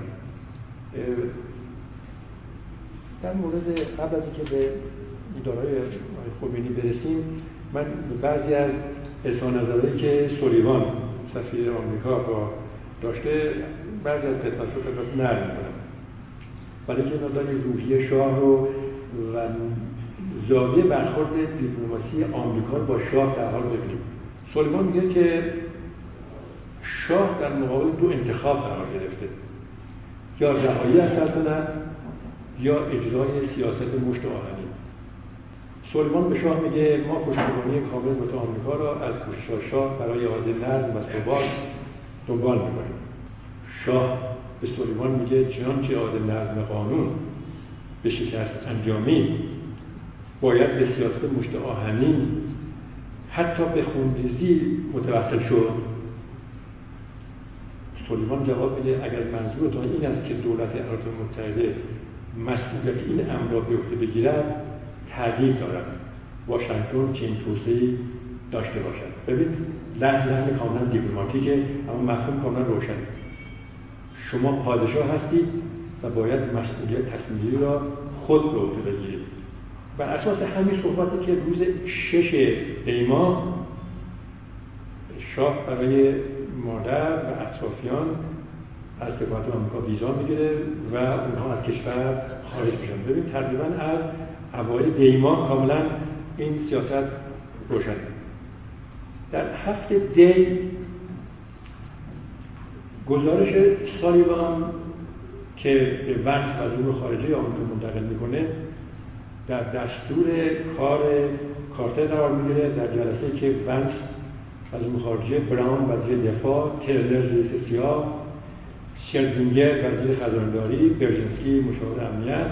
در مورد قبل از اینکه به دیدارهای خمینی برسیم، من بعضی از اظهار نظرهایی که سولیوان سفیر آمریکا با داشته بعضی از قسمت‌ها رو خدمتتون نقل می‌کنم. برای اینکه مقدار روحیه شاه رو و زاویه برخورد دیپلماسی آمریکا با شاه در حال ببینیم. سولیوان میگه که شاه در مقابل دو انتخاب قرار گرفته، یا رهایی از سلطنت یا اجرای سیاست مشت آهنی. سولیوان به شاه میگه ما پشتیبانی کامل به آمریکا را از پوشش شاه برای اعاده نظم و ثبات دنبال میکنیم. شاه به سولیوان میگه چنانچه اعاده نظم قانون به شکست انجامی باید به سیاست مشت آهنی حتی به خونریزی متوسل شد. سولیوان جواب میده اگر منظورتان این است که دولت ایالات متحده مسئولیت این امر را به عهده بگیرد، تردید دارد واشنگتن چنین توصیه‌ای داشته باشد. ببین لحن کاملا دیپلماتیکه اما مفهوم کاملا روشنه. شما پادشاه هستید و باید مسئولیت تصمیم‌گیری را خود به عهده بگیرید. بر اساس همین صحبتی که روز 6 دی‌ماه شاه برای مادر و اطرافیان از سفارت آمریکا ویزا میگیره و اونها از کشور خارج میشن. ببین تقریبا از اوایل دی‌ماه کاملا این سیاست روشنه. در هفته دی گزارش سالیوان که به وقت وزیر خارجه آمریکا منتقل میکنه در دستور کار کارتر قرار میگیره. در جلسه که ونس وزیر خارجه، براون وزیر دفاع، ترنر رئیس سیاه، شلزینگر وزیر خزانه‌داری، برژنسکی مشاور امنیت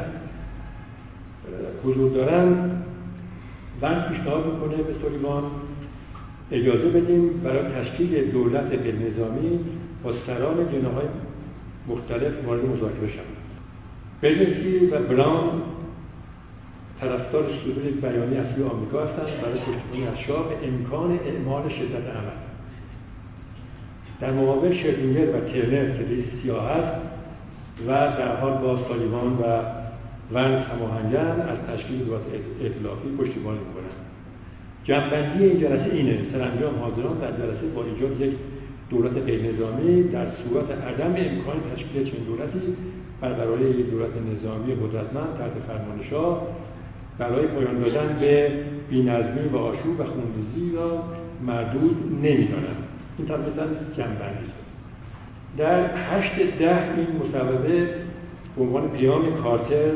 حضور دارن، ونس پیشنهاد میکنه به سولیوان اجازه بدیم برای تشکیل دولت غیرنظامی با سران جناح‌های مختلف وارد مذاکره شوند. برژنسکی و براون طرفدار صدور یک بیانیه از سوی آمریکا هستند برای پشتیبانی از شاه به امکان اعمال شدت عمل. در مقابل شلزینگر و ترنر که رئیس سیاه است و در حال با سالیوان و ونس هماهنگند از تشکیل دولت ائتلافی پشتیبانی می‌کنند. جمع‌بندی این جلسه اینه: سرانجام حاضران در جلسه با ایجاد یک دولت غیرنظامی در صورت عدم امکان تشکیل چنین دولتی برقراری یک دولت نظامی قدرتمند تحت فرمان شاه برای پایان دادن به بی‌نظمی و آشوب و خونریزی را مردود نمی‌دانند. این تقریباً جمع‌بندی است. در 8/10 این مصوبه به عنوان پیام کارتر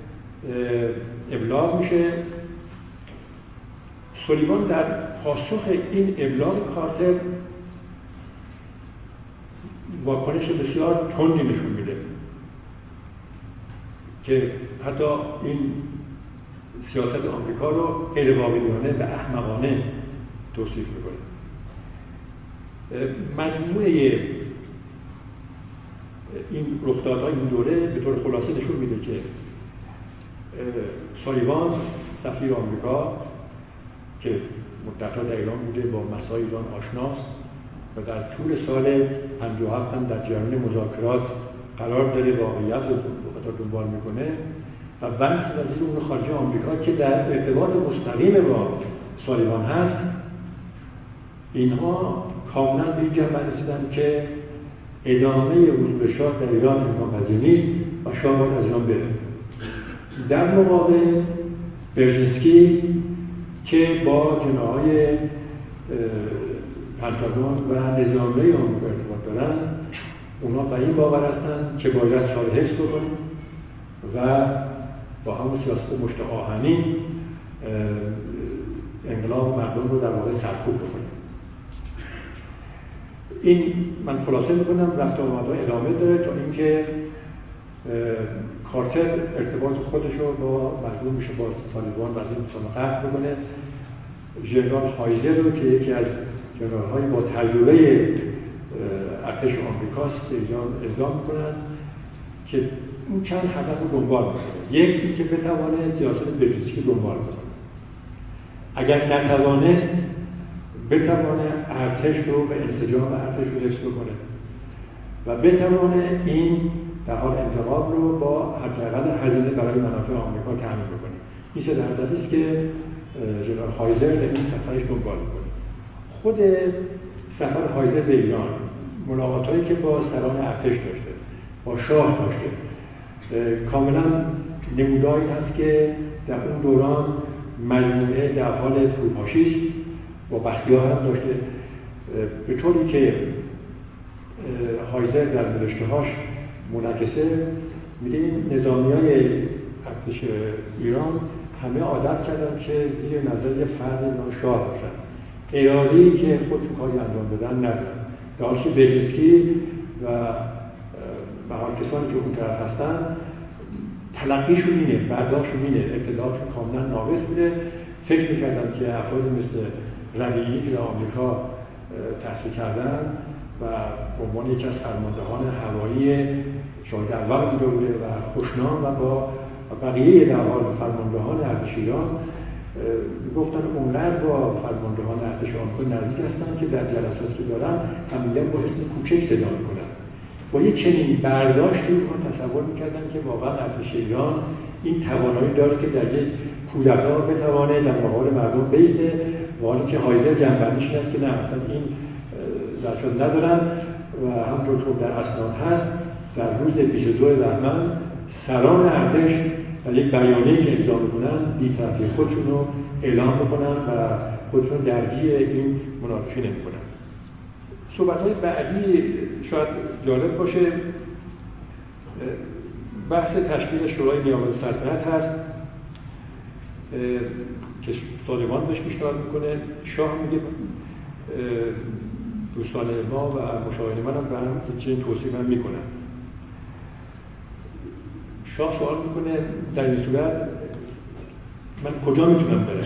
ابلاغ میشه. سولیوان در پاسخ این ابلاغ کارتر واکنش بسیار تندی نشون میده که حتی این سیاست آمریکا رو غیرواقعیانه و احمقانه توصیف میکنه. مجموعه این رخدادهای این دوره به طور خلاصه نشون میده که سولیوان سفیر آمریکا که مدت‌ها در ایران بوده، با مسائل ایران آشناست و در طول سال 57 هم در جریان مذاکرات قرار داره، واقعیت رو دنبال میکنه و ونس وزیر امور خارجه آمریکا که در ارتباط مستقیم با سولیوان هست، اینها کاملا به این جنبه رسیدن که ادامه حضور شاه در ایران امکان پذیر نیست و شاه باید از ایران بره. در مقابل برژینسکی که با جناح‌های پنتاگون و نظامیه آمریکا ارتباط دارن، اونا به این باور هستن که باید شاه رو حفظ کنیم و با همون سیاست مشت آهنی انقلاب مردم رو در واقع سرکوب بکنیم. این من خلاصه میکنم، رفت و آمدها ادامه داره تا اینکه کارتر ارتباط خودش رو با مجبور میشه با سولیوان وزیر مساله قطع بکنه. ژنرال هایزر رو که یکی از ژنرال‌های با تجربه ارتش آمریکاست به ایران اعزام میکنن که اون چند هدف رو دنبال میکنه. یک این که بتوانه سیاست برژینسکی دنبال کنه، اگر نتوانه بتوانه ارتش رو به انسجام ارتش رو حفظ کنه و بتوانه این در حال انتقام رو با حداقل هزینه برای منافع آمریکا تامین بکنه. این سه هدفی است که ژنرال هایزر در این سفرش دنبال میکنه. خود سفر هایزر به ایران، ملاقات‌هایی که با سران ارتش داشته، با شاه داشته، کاملا نمودهایی هست که در اون دوران مجموعه در حال فروپاشی است. با بختیار هم داشته، به طوری که هایزر در نوشته‌هاش منعکسه میگه این نظامیای ارتش ایران همه عادت کردن که زیر نظر یه فرد شاه باشن، اراده‌ای که خودشون کاری انجام بدن ندارن. در حالی که برژینسکی و کسانی که اون طرف هستن تلقیشون اینه، برداشتشون اینه، اطلاعاتشون کاملا ناقص بوده. فکر می‌کردن که افرادی مثل ربیعی که در آمریکا تحصیل کردن و به عنوان یکی از فرماندهان هوایی شاهد اول بوده و خوشنام و با بقیه در حال فرماندهان ارتش ایران گفتن اونقدر با فرماندهان ارتش آمریکا نزدیک هستن که در جلساتی که دارن همدیگر با اسم کوچک صدا میکنن. با یک چنین برداشتی اون تصور میکردن که واقعا ارتش ایران این توانایی داره که در یک کودتا بتوانه در مقابل مردم بیسته، و حالی که هایزر جنبندیش این است که نه، اصلا این درصد ندارن و همطور که در اسناد هست در روز 22 بهمن سران ارتش در یک بیانیه‌ای که امضا می‌کنن بی‌طرفی خودشون رو اعلام می‌کنن و خودشون درگیر این مناقشه نمی‌کنن. صحبت‌های بعدی شاید جالب باشه. بحث تشکیل شورای نیابت سلطنت هست که سولیوان بهش پیشنهاد میکنه. شاه میگه دوستان ما و مشاورین منم به هم چنین توصیه من میکنن. شاه سوال میکنه در این صورت من کجا میتونم برم؟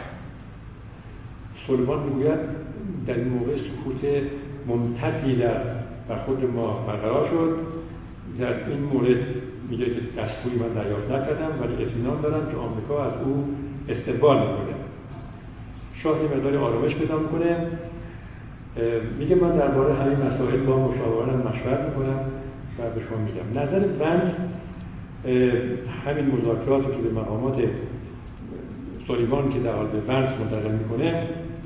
سولیوان میگوید در این موقع سکوت ممتدی در خود ما برقرار شد. در این مورد میگه که دستوری من دریافت نکردم ولی اطمینان دارم که آمریکا از او استقبال میکنه. شاه یه مقدار آرامش پیدا میکنه، میگه من درباره همین مسائل با مشاورانم مشورت میکنم و به شما میگم. نظر ونس همین مذاکراتی که به مقامات سولیوان که در حال به ونس منتقل میکنه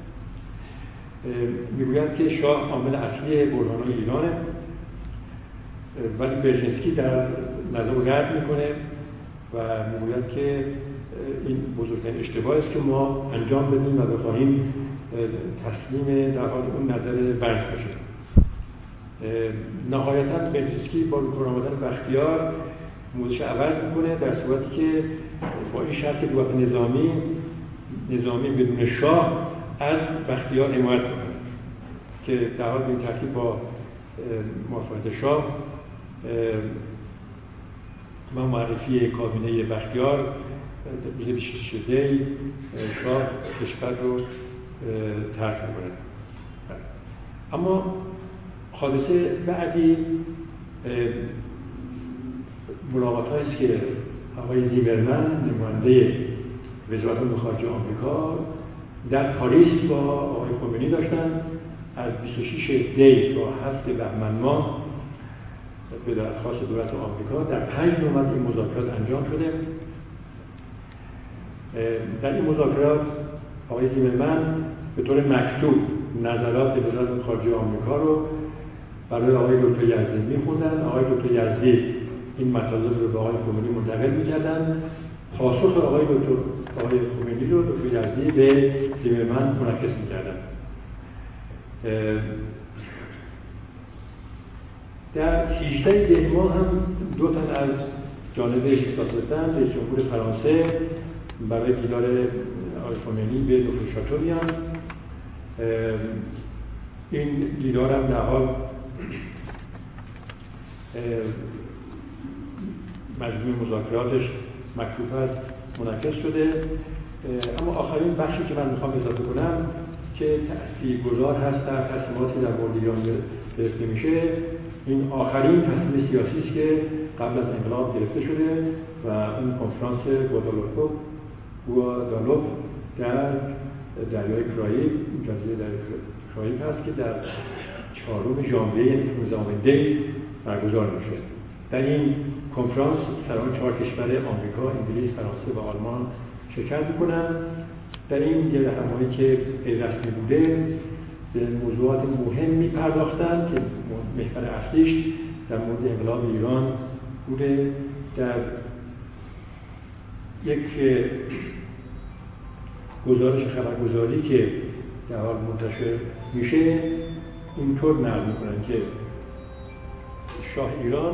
میگوید که شاه عامل اصلی بحران‌های ایرانه، ولی برژینسکی در نظر رد میکنه و میگوید که این بزرگترین اشتباهی است که ما انجام بدیم و بخواهیم تسلیم در حال اون نظر ونس باشیم. نهایتاً برژینسکی با روی آمدن بختیار موضوعش عوض میکنه در صورتی که با این شرط که قوت نظامی بدون شاه از بختیار حمایت کنه که در حال به این ترتیب با موافقت شاه و معرفی کابینه بختیار روز 26 دی شاه کشور رو ترک میکنه. اما حادثه بعدی ملاقات هاییست که آقای زیمرمن نماینده وزارت امور خارجه آمریکا در پاریس با آقای خمینی داشتن از 26 دی تا 7 بهمن ماه به درخواست دولت آمریکا در 5 نوبت این مذاکرات انجام شده. در این مذاکرات آقای زیمرمن به طور مکتوب نظرات وزارت امور خارجه آمریکا رو برای آقای دکتر یزدی می‌خوندن. آقای دکتر یزدی این مطالب رو به آقای خمینی منتقل می‌کردن. پاسخ آقای خمینی رو دکتر یزدی به زیمرمن منعکس می‌کردن. در 18 دی ماه هم 2 تن از جانب سیاستمداران رئیس جمهور فرانسه برای دیدار آقای خمینی به دکتر شاتو میان. این دیدار هم در حال مجموع مذاکراتش مکتوب هست منعکس شده. اما آخرین بخشی که من میخوام اضافه کنم که تأثیرگذار هست در تصمیماتی در مورد ایران گرفته میشه، این آخرین تصمیم سیاسی است که قبل از انقلاب گرفته شده و اون کنفرانس گوادالوپ در دریای کرائیب، جزیره دریای کرائیب هست که در 4 ژانویه یعنی 15 دی برگزار میشه. در این کنفرانس سران 4 کشور آمریکا، انگلیس، فرانسه و آلمان شرکت میکنن. در این گردهمایی که رسمی بوده به موضوعات مهمی پرداختن که محور اصلیش در مورد انقلاب ایران بوده. در یک گزارش خبرگزاری که در حال منتشر میشه اینطور نقل میکنن که شاه ایران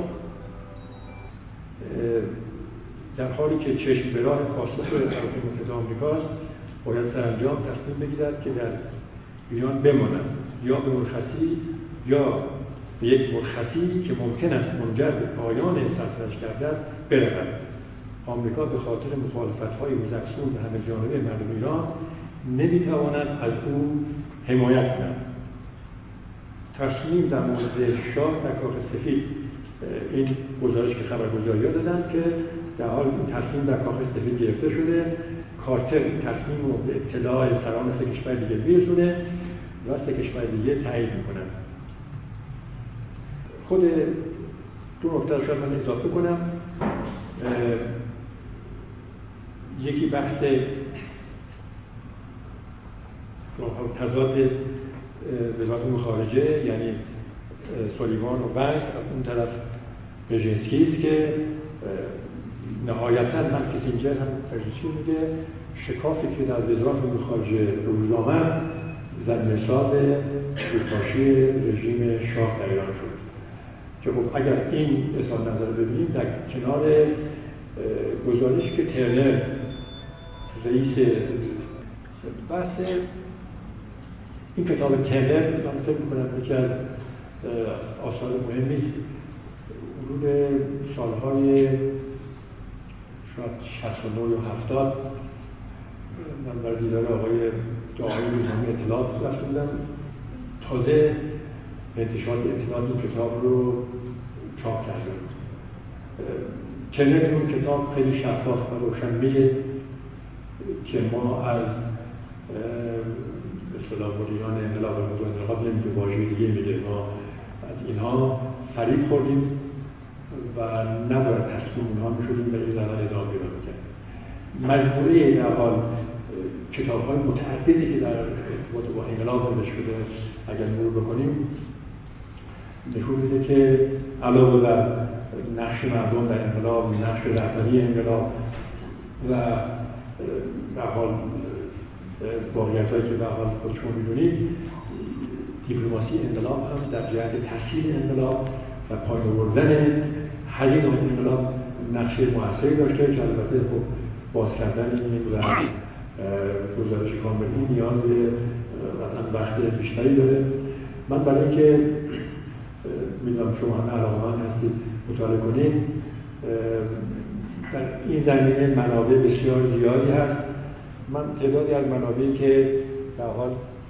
در حالی که چشم به راه پاسخ ایالات متحده آمریکاست باید سرانجام تصمیم بگیرد که در ایران بماند یا به مرخصی یا به یک مرخصی که ممکن است منجر به پایان سلطنتش گردد برود. آمریکا به خاطر مخالفت‌های روزافزون به همه جانبه مردم ایران نمی‌تواند از او حمایت کند. تصمیم در مورد شاه در کاخ سفید این گزارش که خبرگزاری‌ها دادن که در حال این تصمیم در کاخ سفید گرفته شده. کارتر این تصمیم رو به اطلاع سران 3 کشور دیگه میرسونه و 3 کشور دیگه تایید میکنن. خود 2 نکته رو شاید من اضافه کنم. یکی بحث تضاد وزارت امور خارجه یعنی سلیمان و بنک، از اون طرف برژینسکی است که نهایتاً من کسینجر هم برژینسکی میگه شکافی که در وزارت امور خارجه روز آمد زدنساز فروپاشی رژیم شاه در ایران شد که خب اگر این اظهار نظر ببینیم در کنار گزارش که ترنر رئیس بحث این کتاب ترنر من فکر میکنم یکی از آثار مهمی است. حدود سالهای شاید 69 یا 70 من برای دیدار آقای روزنامه اطلاعات رفته بودم. تازه انتشار اطلاعات این کتاب رو چاپ کردم. ترنر اون کتاب خیلی شفاف و روشن میگه که ما از اصطلاح مدیران انقلاب و موضوع انقلاب نمیگه واژه دیگه میگه ما از اینها فریب خوردیم و نباید تصمیم اونها میشدیم به این زمان ادامه پیدا میکرد. مجموعه در حال کتاب‌های متعددی که در ارتباط با انقلاب نوشته شده اگر مرور بکنیم نشون میده که علاوه بر نقش مردم در انقلاب، نقش رهبری انقلاب و در حال واقعیت‌هایی که به حال خودشون می‌دونید، دیپلماسی انقلاب هم در جهت تسهیل انقلاب و پایان آوردن هزینه‌های انقلاب نقش موثری داشته که البته خب باز کردن این و گزارش کامل این نیاز به وقت بیشتری داره. من برای اینکه میدونم شما هم علاقه‌مند هستید مطالعه کنید، در این زمینه منابع بسیار زیادی هست. من تعدادی از منابعی که در حال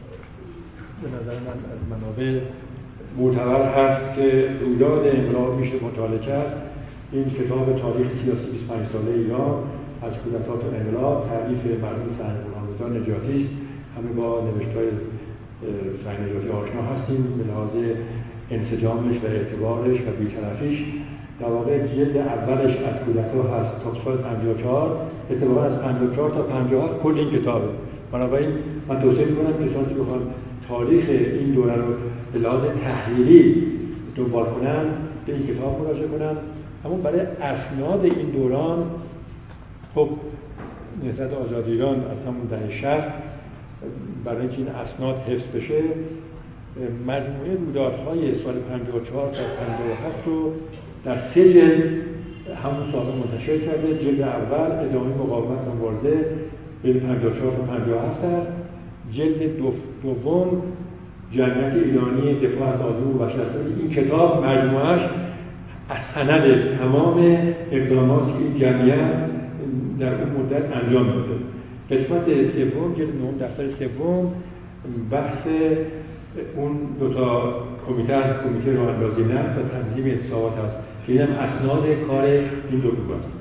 به نظر من از منابع معتبر هست که رویداد انقلاب میشه مطالعه کرد. این کتاب تاریخ سیاسی 25 ساله ایران از کودتات انقلاب، تألیف مرحوم سعید غلامرضا نجاتی است. همه با نوشته‌های سعید نجاتی آشنا هستیم به لحاظ انسجامش و اعتبارش و بی‌طرفیش. در واقع جلد اولش از کودتا هست تا سال 54. اتفاقا از 54 تا 57 کل این کتابه. بنابراین من توصیه می‌کنم کسانی که بخوان تاریخ این دوره رو به لحاظ تحلیلی دنبال کنن به این کتاب مراجعه کنن. اما برای اسناد این دوران خب نهضت آزاد ایران از همون دهه 60 برای اینکه این اسناد حفظ بشه مجموعه رویدادهای سال 54 تا 57 رو در 3 جلد همون سال منتشر کرده. جلد اول ادامه مقاومت و مبارزه بین 54 تا 57 است. جلد دوم جمعیت ایرانی دفاع از آزادی و بشردوستی. این کتاب مجموعه‌اش از سند تمام اقداماتی که این جمعیت در اون مدت انجام داده. قسمت سوم جلد 9 دفتر سوم بحث اون دو تا کمیته از کمیته راهاندازی نفت و تنظیم انتصابات هست که اینم اسناد کار این دو گروه است.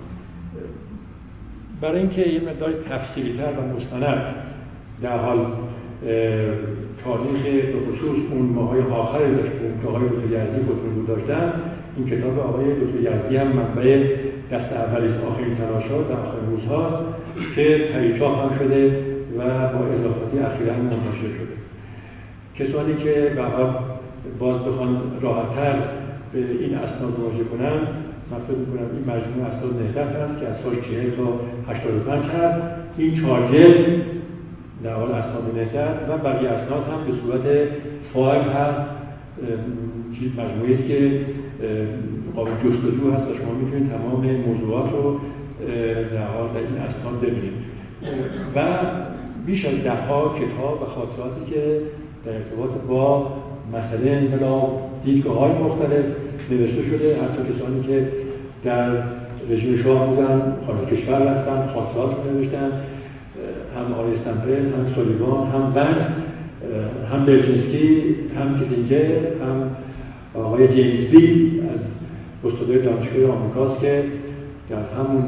برای اینکه یه مقدار تفصیلی‌تر و مستند در حال تاریخ به خصوص اون ماهای آخر داشته که آقای دکتر یزدی خودمون داشتن، این کتاب آقای دکتر یزدی هم منبع دست اولی است. آخرین تلاشات در آخرین روزهاست که تهیه چاپ هم شده و با اضافاتی اخیراً منتشر شده. کسانی که به حال باز بخوان راحت‌تر به این اسناد مراجعه کنن، من فکر می‌کنم این مجموعه اسناد نهضت هست که از سال 40 تا 85 هست. این 4 جلد در حال اسناد نهضت و بقیه اسناد هم به صورت فایل هست، مجموعه‌ای است که قابل جستجو هست و شما می‌تونید تمام موضوعات رو در حال در این اسناد ببینید و بیش از 10 کتاب و خاطراتی که در ارتباط با مسئله انقلاب دیدگاه‌های مختلف نوشته شده. حتی کسانی که در رژیم شاه بودن، خارج کشور رفتن، خاطرات نوشتن، هم آقای استمپل، هم سولیوان، هم ون، هم برژنسکی، هم کیسینجر، هم آقای جیمز بی از استادای دانشگاه آمریکاست که در همون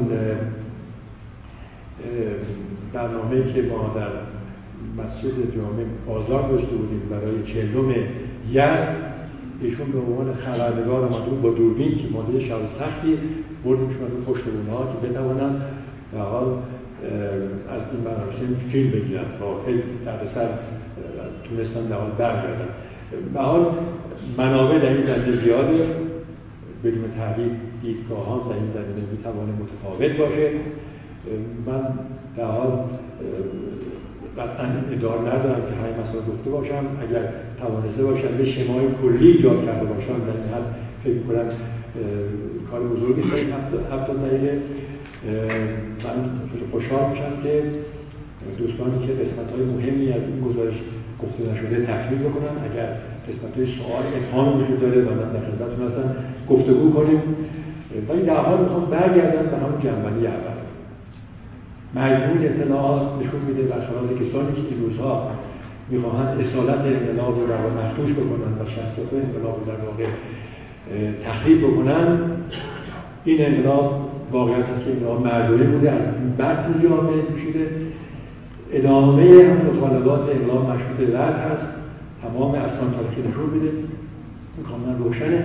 برنامه‌ای که ما در مسجد جامع آزار داشته بودیم برای 40م یزد، ایشون به عنوان خبرنگار آمدون با دوربین که ماده شب سختی بردیمشون رو پشت اونها که بتوانن در حال از این مراسم فیلم بگیرن و خیلی دردسر تونستن در حال برگردن. به حال منابع در این زمینه زیاده، بدون تحلیل دیدگاهان در این زمینه میتوانه متفاوت باشه. من در حال قطعاً ادعا ندارم که همه مسائل گفته باشم. اگر توانسته باشم به شمای کلی ایجاد کرده باشم در این حد فکر کنم کار بزرگی است. 70 دقیقه من خوشحال میشم که دوستانی که قسمت‌های مهمی از این گزارش گفته نشده تکمیل بکنن. اگر قسمت‌های سوال ابهامی وجود داره و من در خدمتتون هستم گفتگو کنیم. ولی در حال میخوام برگردم به همون جنبندی اول. مجموع اطلاعات نشون میده برخلاف کسانی که این روزها میخواهند اصالت انقلاب رو در واقع مخدوش بکنن و شخصیت انقلاب رو در واقع تخریب بکنن، این انقلاب واقعیت است که انقلاب مردمی بوده، از بعد جامعه شده. ادامه هم مطالبات انقلاب مشروط رد هست، تمام اسناد تاریخی نشون میده، این کاملا روشنه.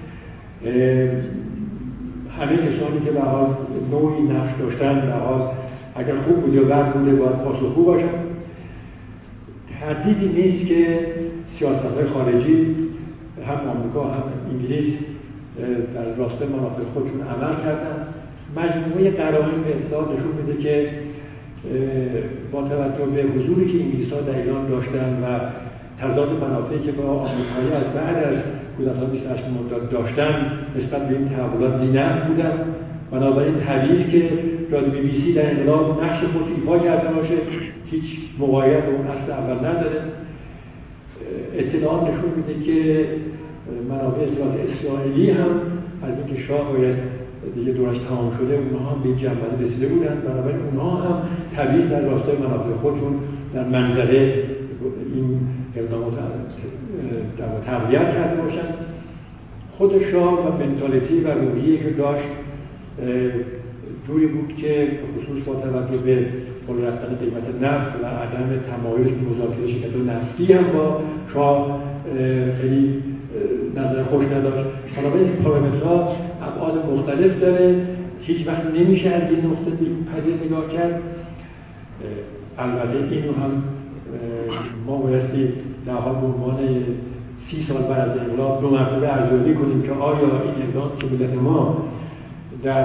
همه کسانی که به حال نوعی نقش داشتن به حال اگر خوب بود یا بد بوده باید پاسخگو باشن. تردیدی نیست که سیاست‌های خارجی هم آمریکا هم انگلیس در راستای منافع خودشون عمل کردن. مجموعه قرائن به اطلاع نشون میده که با توجه به حضوری که انگلیس‌ها در ایران داشتن و تضاد منافعی که با آمریکایی از بعد از کودتا 28 مرداد داشتن نسبت به این تحولات بی‌نقص بودن بنابراین طبیعی که رادیو BBC در انقلاب نقش خود ایفا کرده باشه، هیچ مقایسه با اون اصل اول نداره. اطلاعات نشون میده که منابع اطلاعات اسرائیلی هم از اینکه شاه باید دیگه دورش تمام شده، اونها هم به این جنبندی رسیده بودن. بنابراین اونها هم طبیعی در راستای منافع خودشون در منظره این اقدامات تقویت کرده باشن. خود شاه و منتالیتی و روحیه‌ای که داشت جوری بود که خصوص با توجه به بالا رفتن قیمت نفت و عدم تمایل مذاکره شرکت نفتی هم با شاه خیلی نظر خوش نداشت. بنابراین این پارامترها ابعاد مختلف داره، هیچ وقت نمیشه از این نقطه به این پدیده نگاه کرد. البته اینو هم ما بایستی در حال به عنوان 30 سال بعد از انقلاب 2 مرتبه ارزیابی کنیم که آیا این اقدام که ملت ما در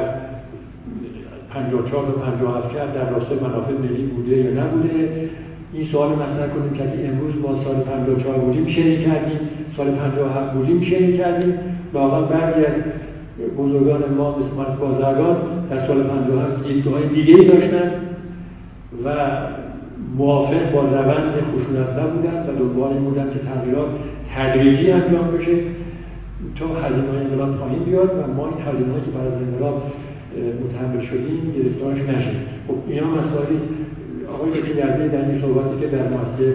54 تا 57 کرد در راستای منافع ملی بوده یا نبوده. این سوال مطرح کنیم که امروز ما سال 54 بودیم چه می‌کردیم، سال 57 بودیم چه می‌کردیم. واقعا بعضی از بزرگان ما مثل بازرگان در سال 57 دیدگاه‌های دیگه‌ای داشتن و موافق با روند خشونت نبودن و دنبال این بودن که تغییرات تدریجی انجام بشه تا هزینه‌های انقلاب پایین بیاد و ما این هزینه‌هایی که بعد از انقلاب متحمل شدیم گرفتارش نشیم. خب اینا مسائلی آقای دکتر یزدی در این صحبتی که در مؤسسه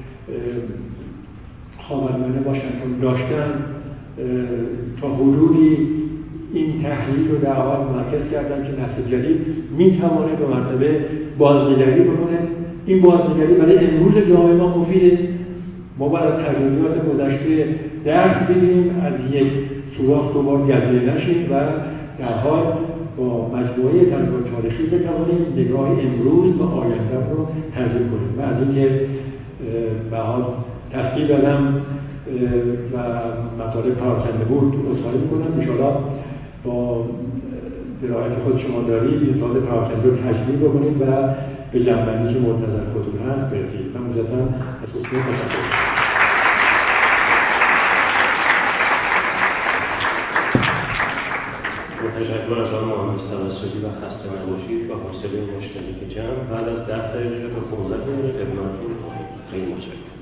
خاورمیانه واشنگتن داشتن تا حدودی این تحلیل رو در حال مرکز کردن که نسل جدید میتواند 2 مرتبه بازنگری بکنه. این بازنگری برای امروز جامعه ما مفیده. ما باید از تجربیات گذشته درس بگیریم، از یک سوراخ دوبار گزیده نشیم و در حال با مجموعه تجربه تاریخی بتوانیم نگاه امروز و آینده رو تنظیم کنیم. و از اینکه به حال تصدیق دادم و مطالب پراکنده بود عذرخواهی می‌کنم. ان شاءالله با درایت خود شما دارید این سال پراکنده رو تجدید بکنید و به جنبندی که منتظر خودتون هست برسید. من مجدداً از حضور تشکر. تشکر از آن محمد توسلی و خسته نباشید و حوصله مشترک جمع. بعد از 10 دقیقه تا 15 دقیقه خدمتتون خیلی متشکرم.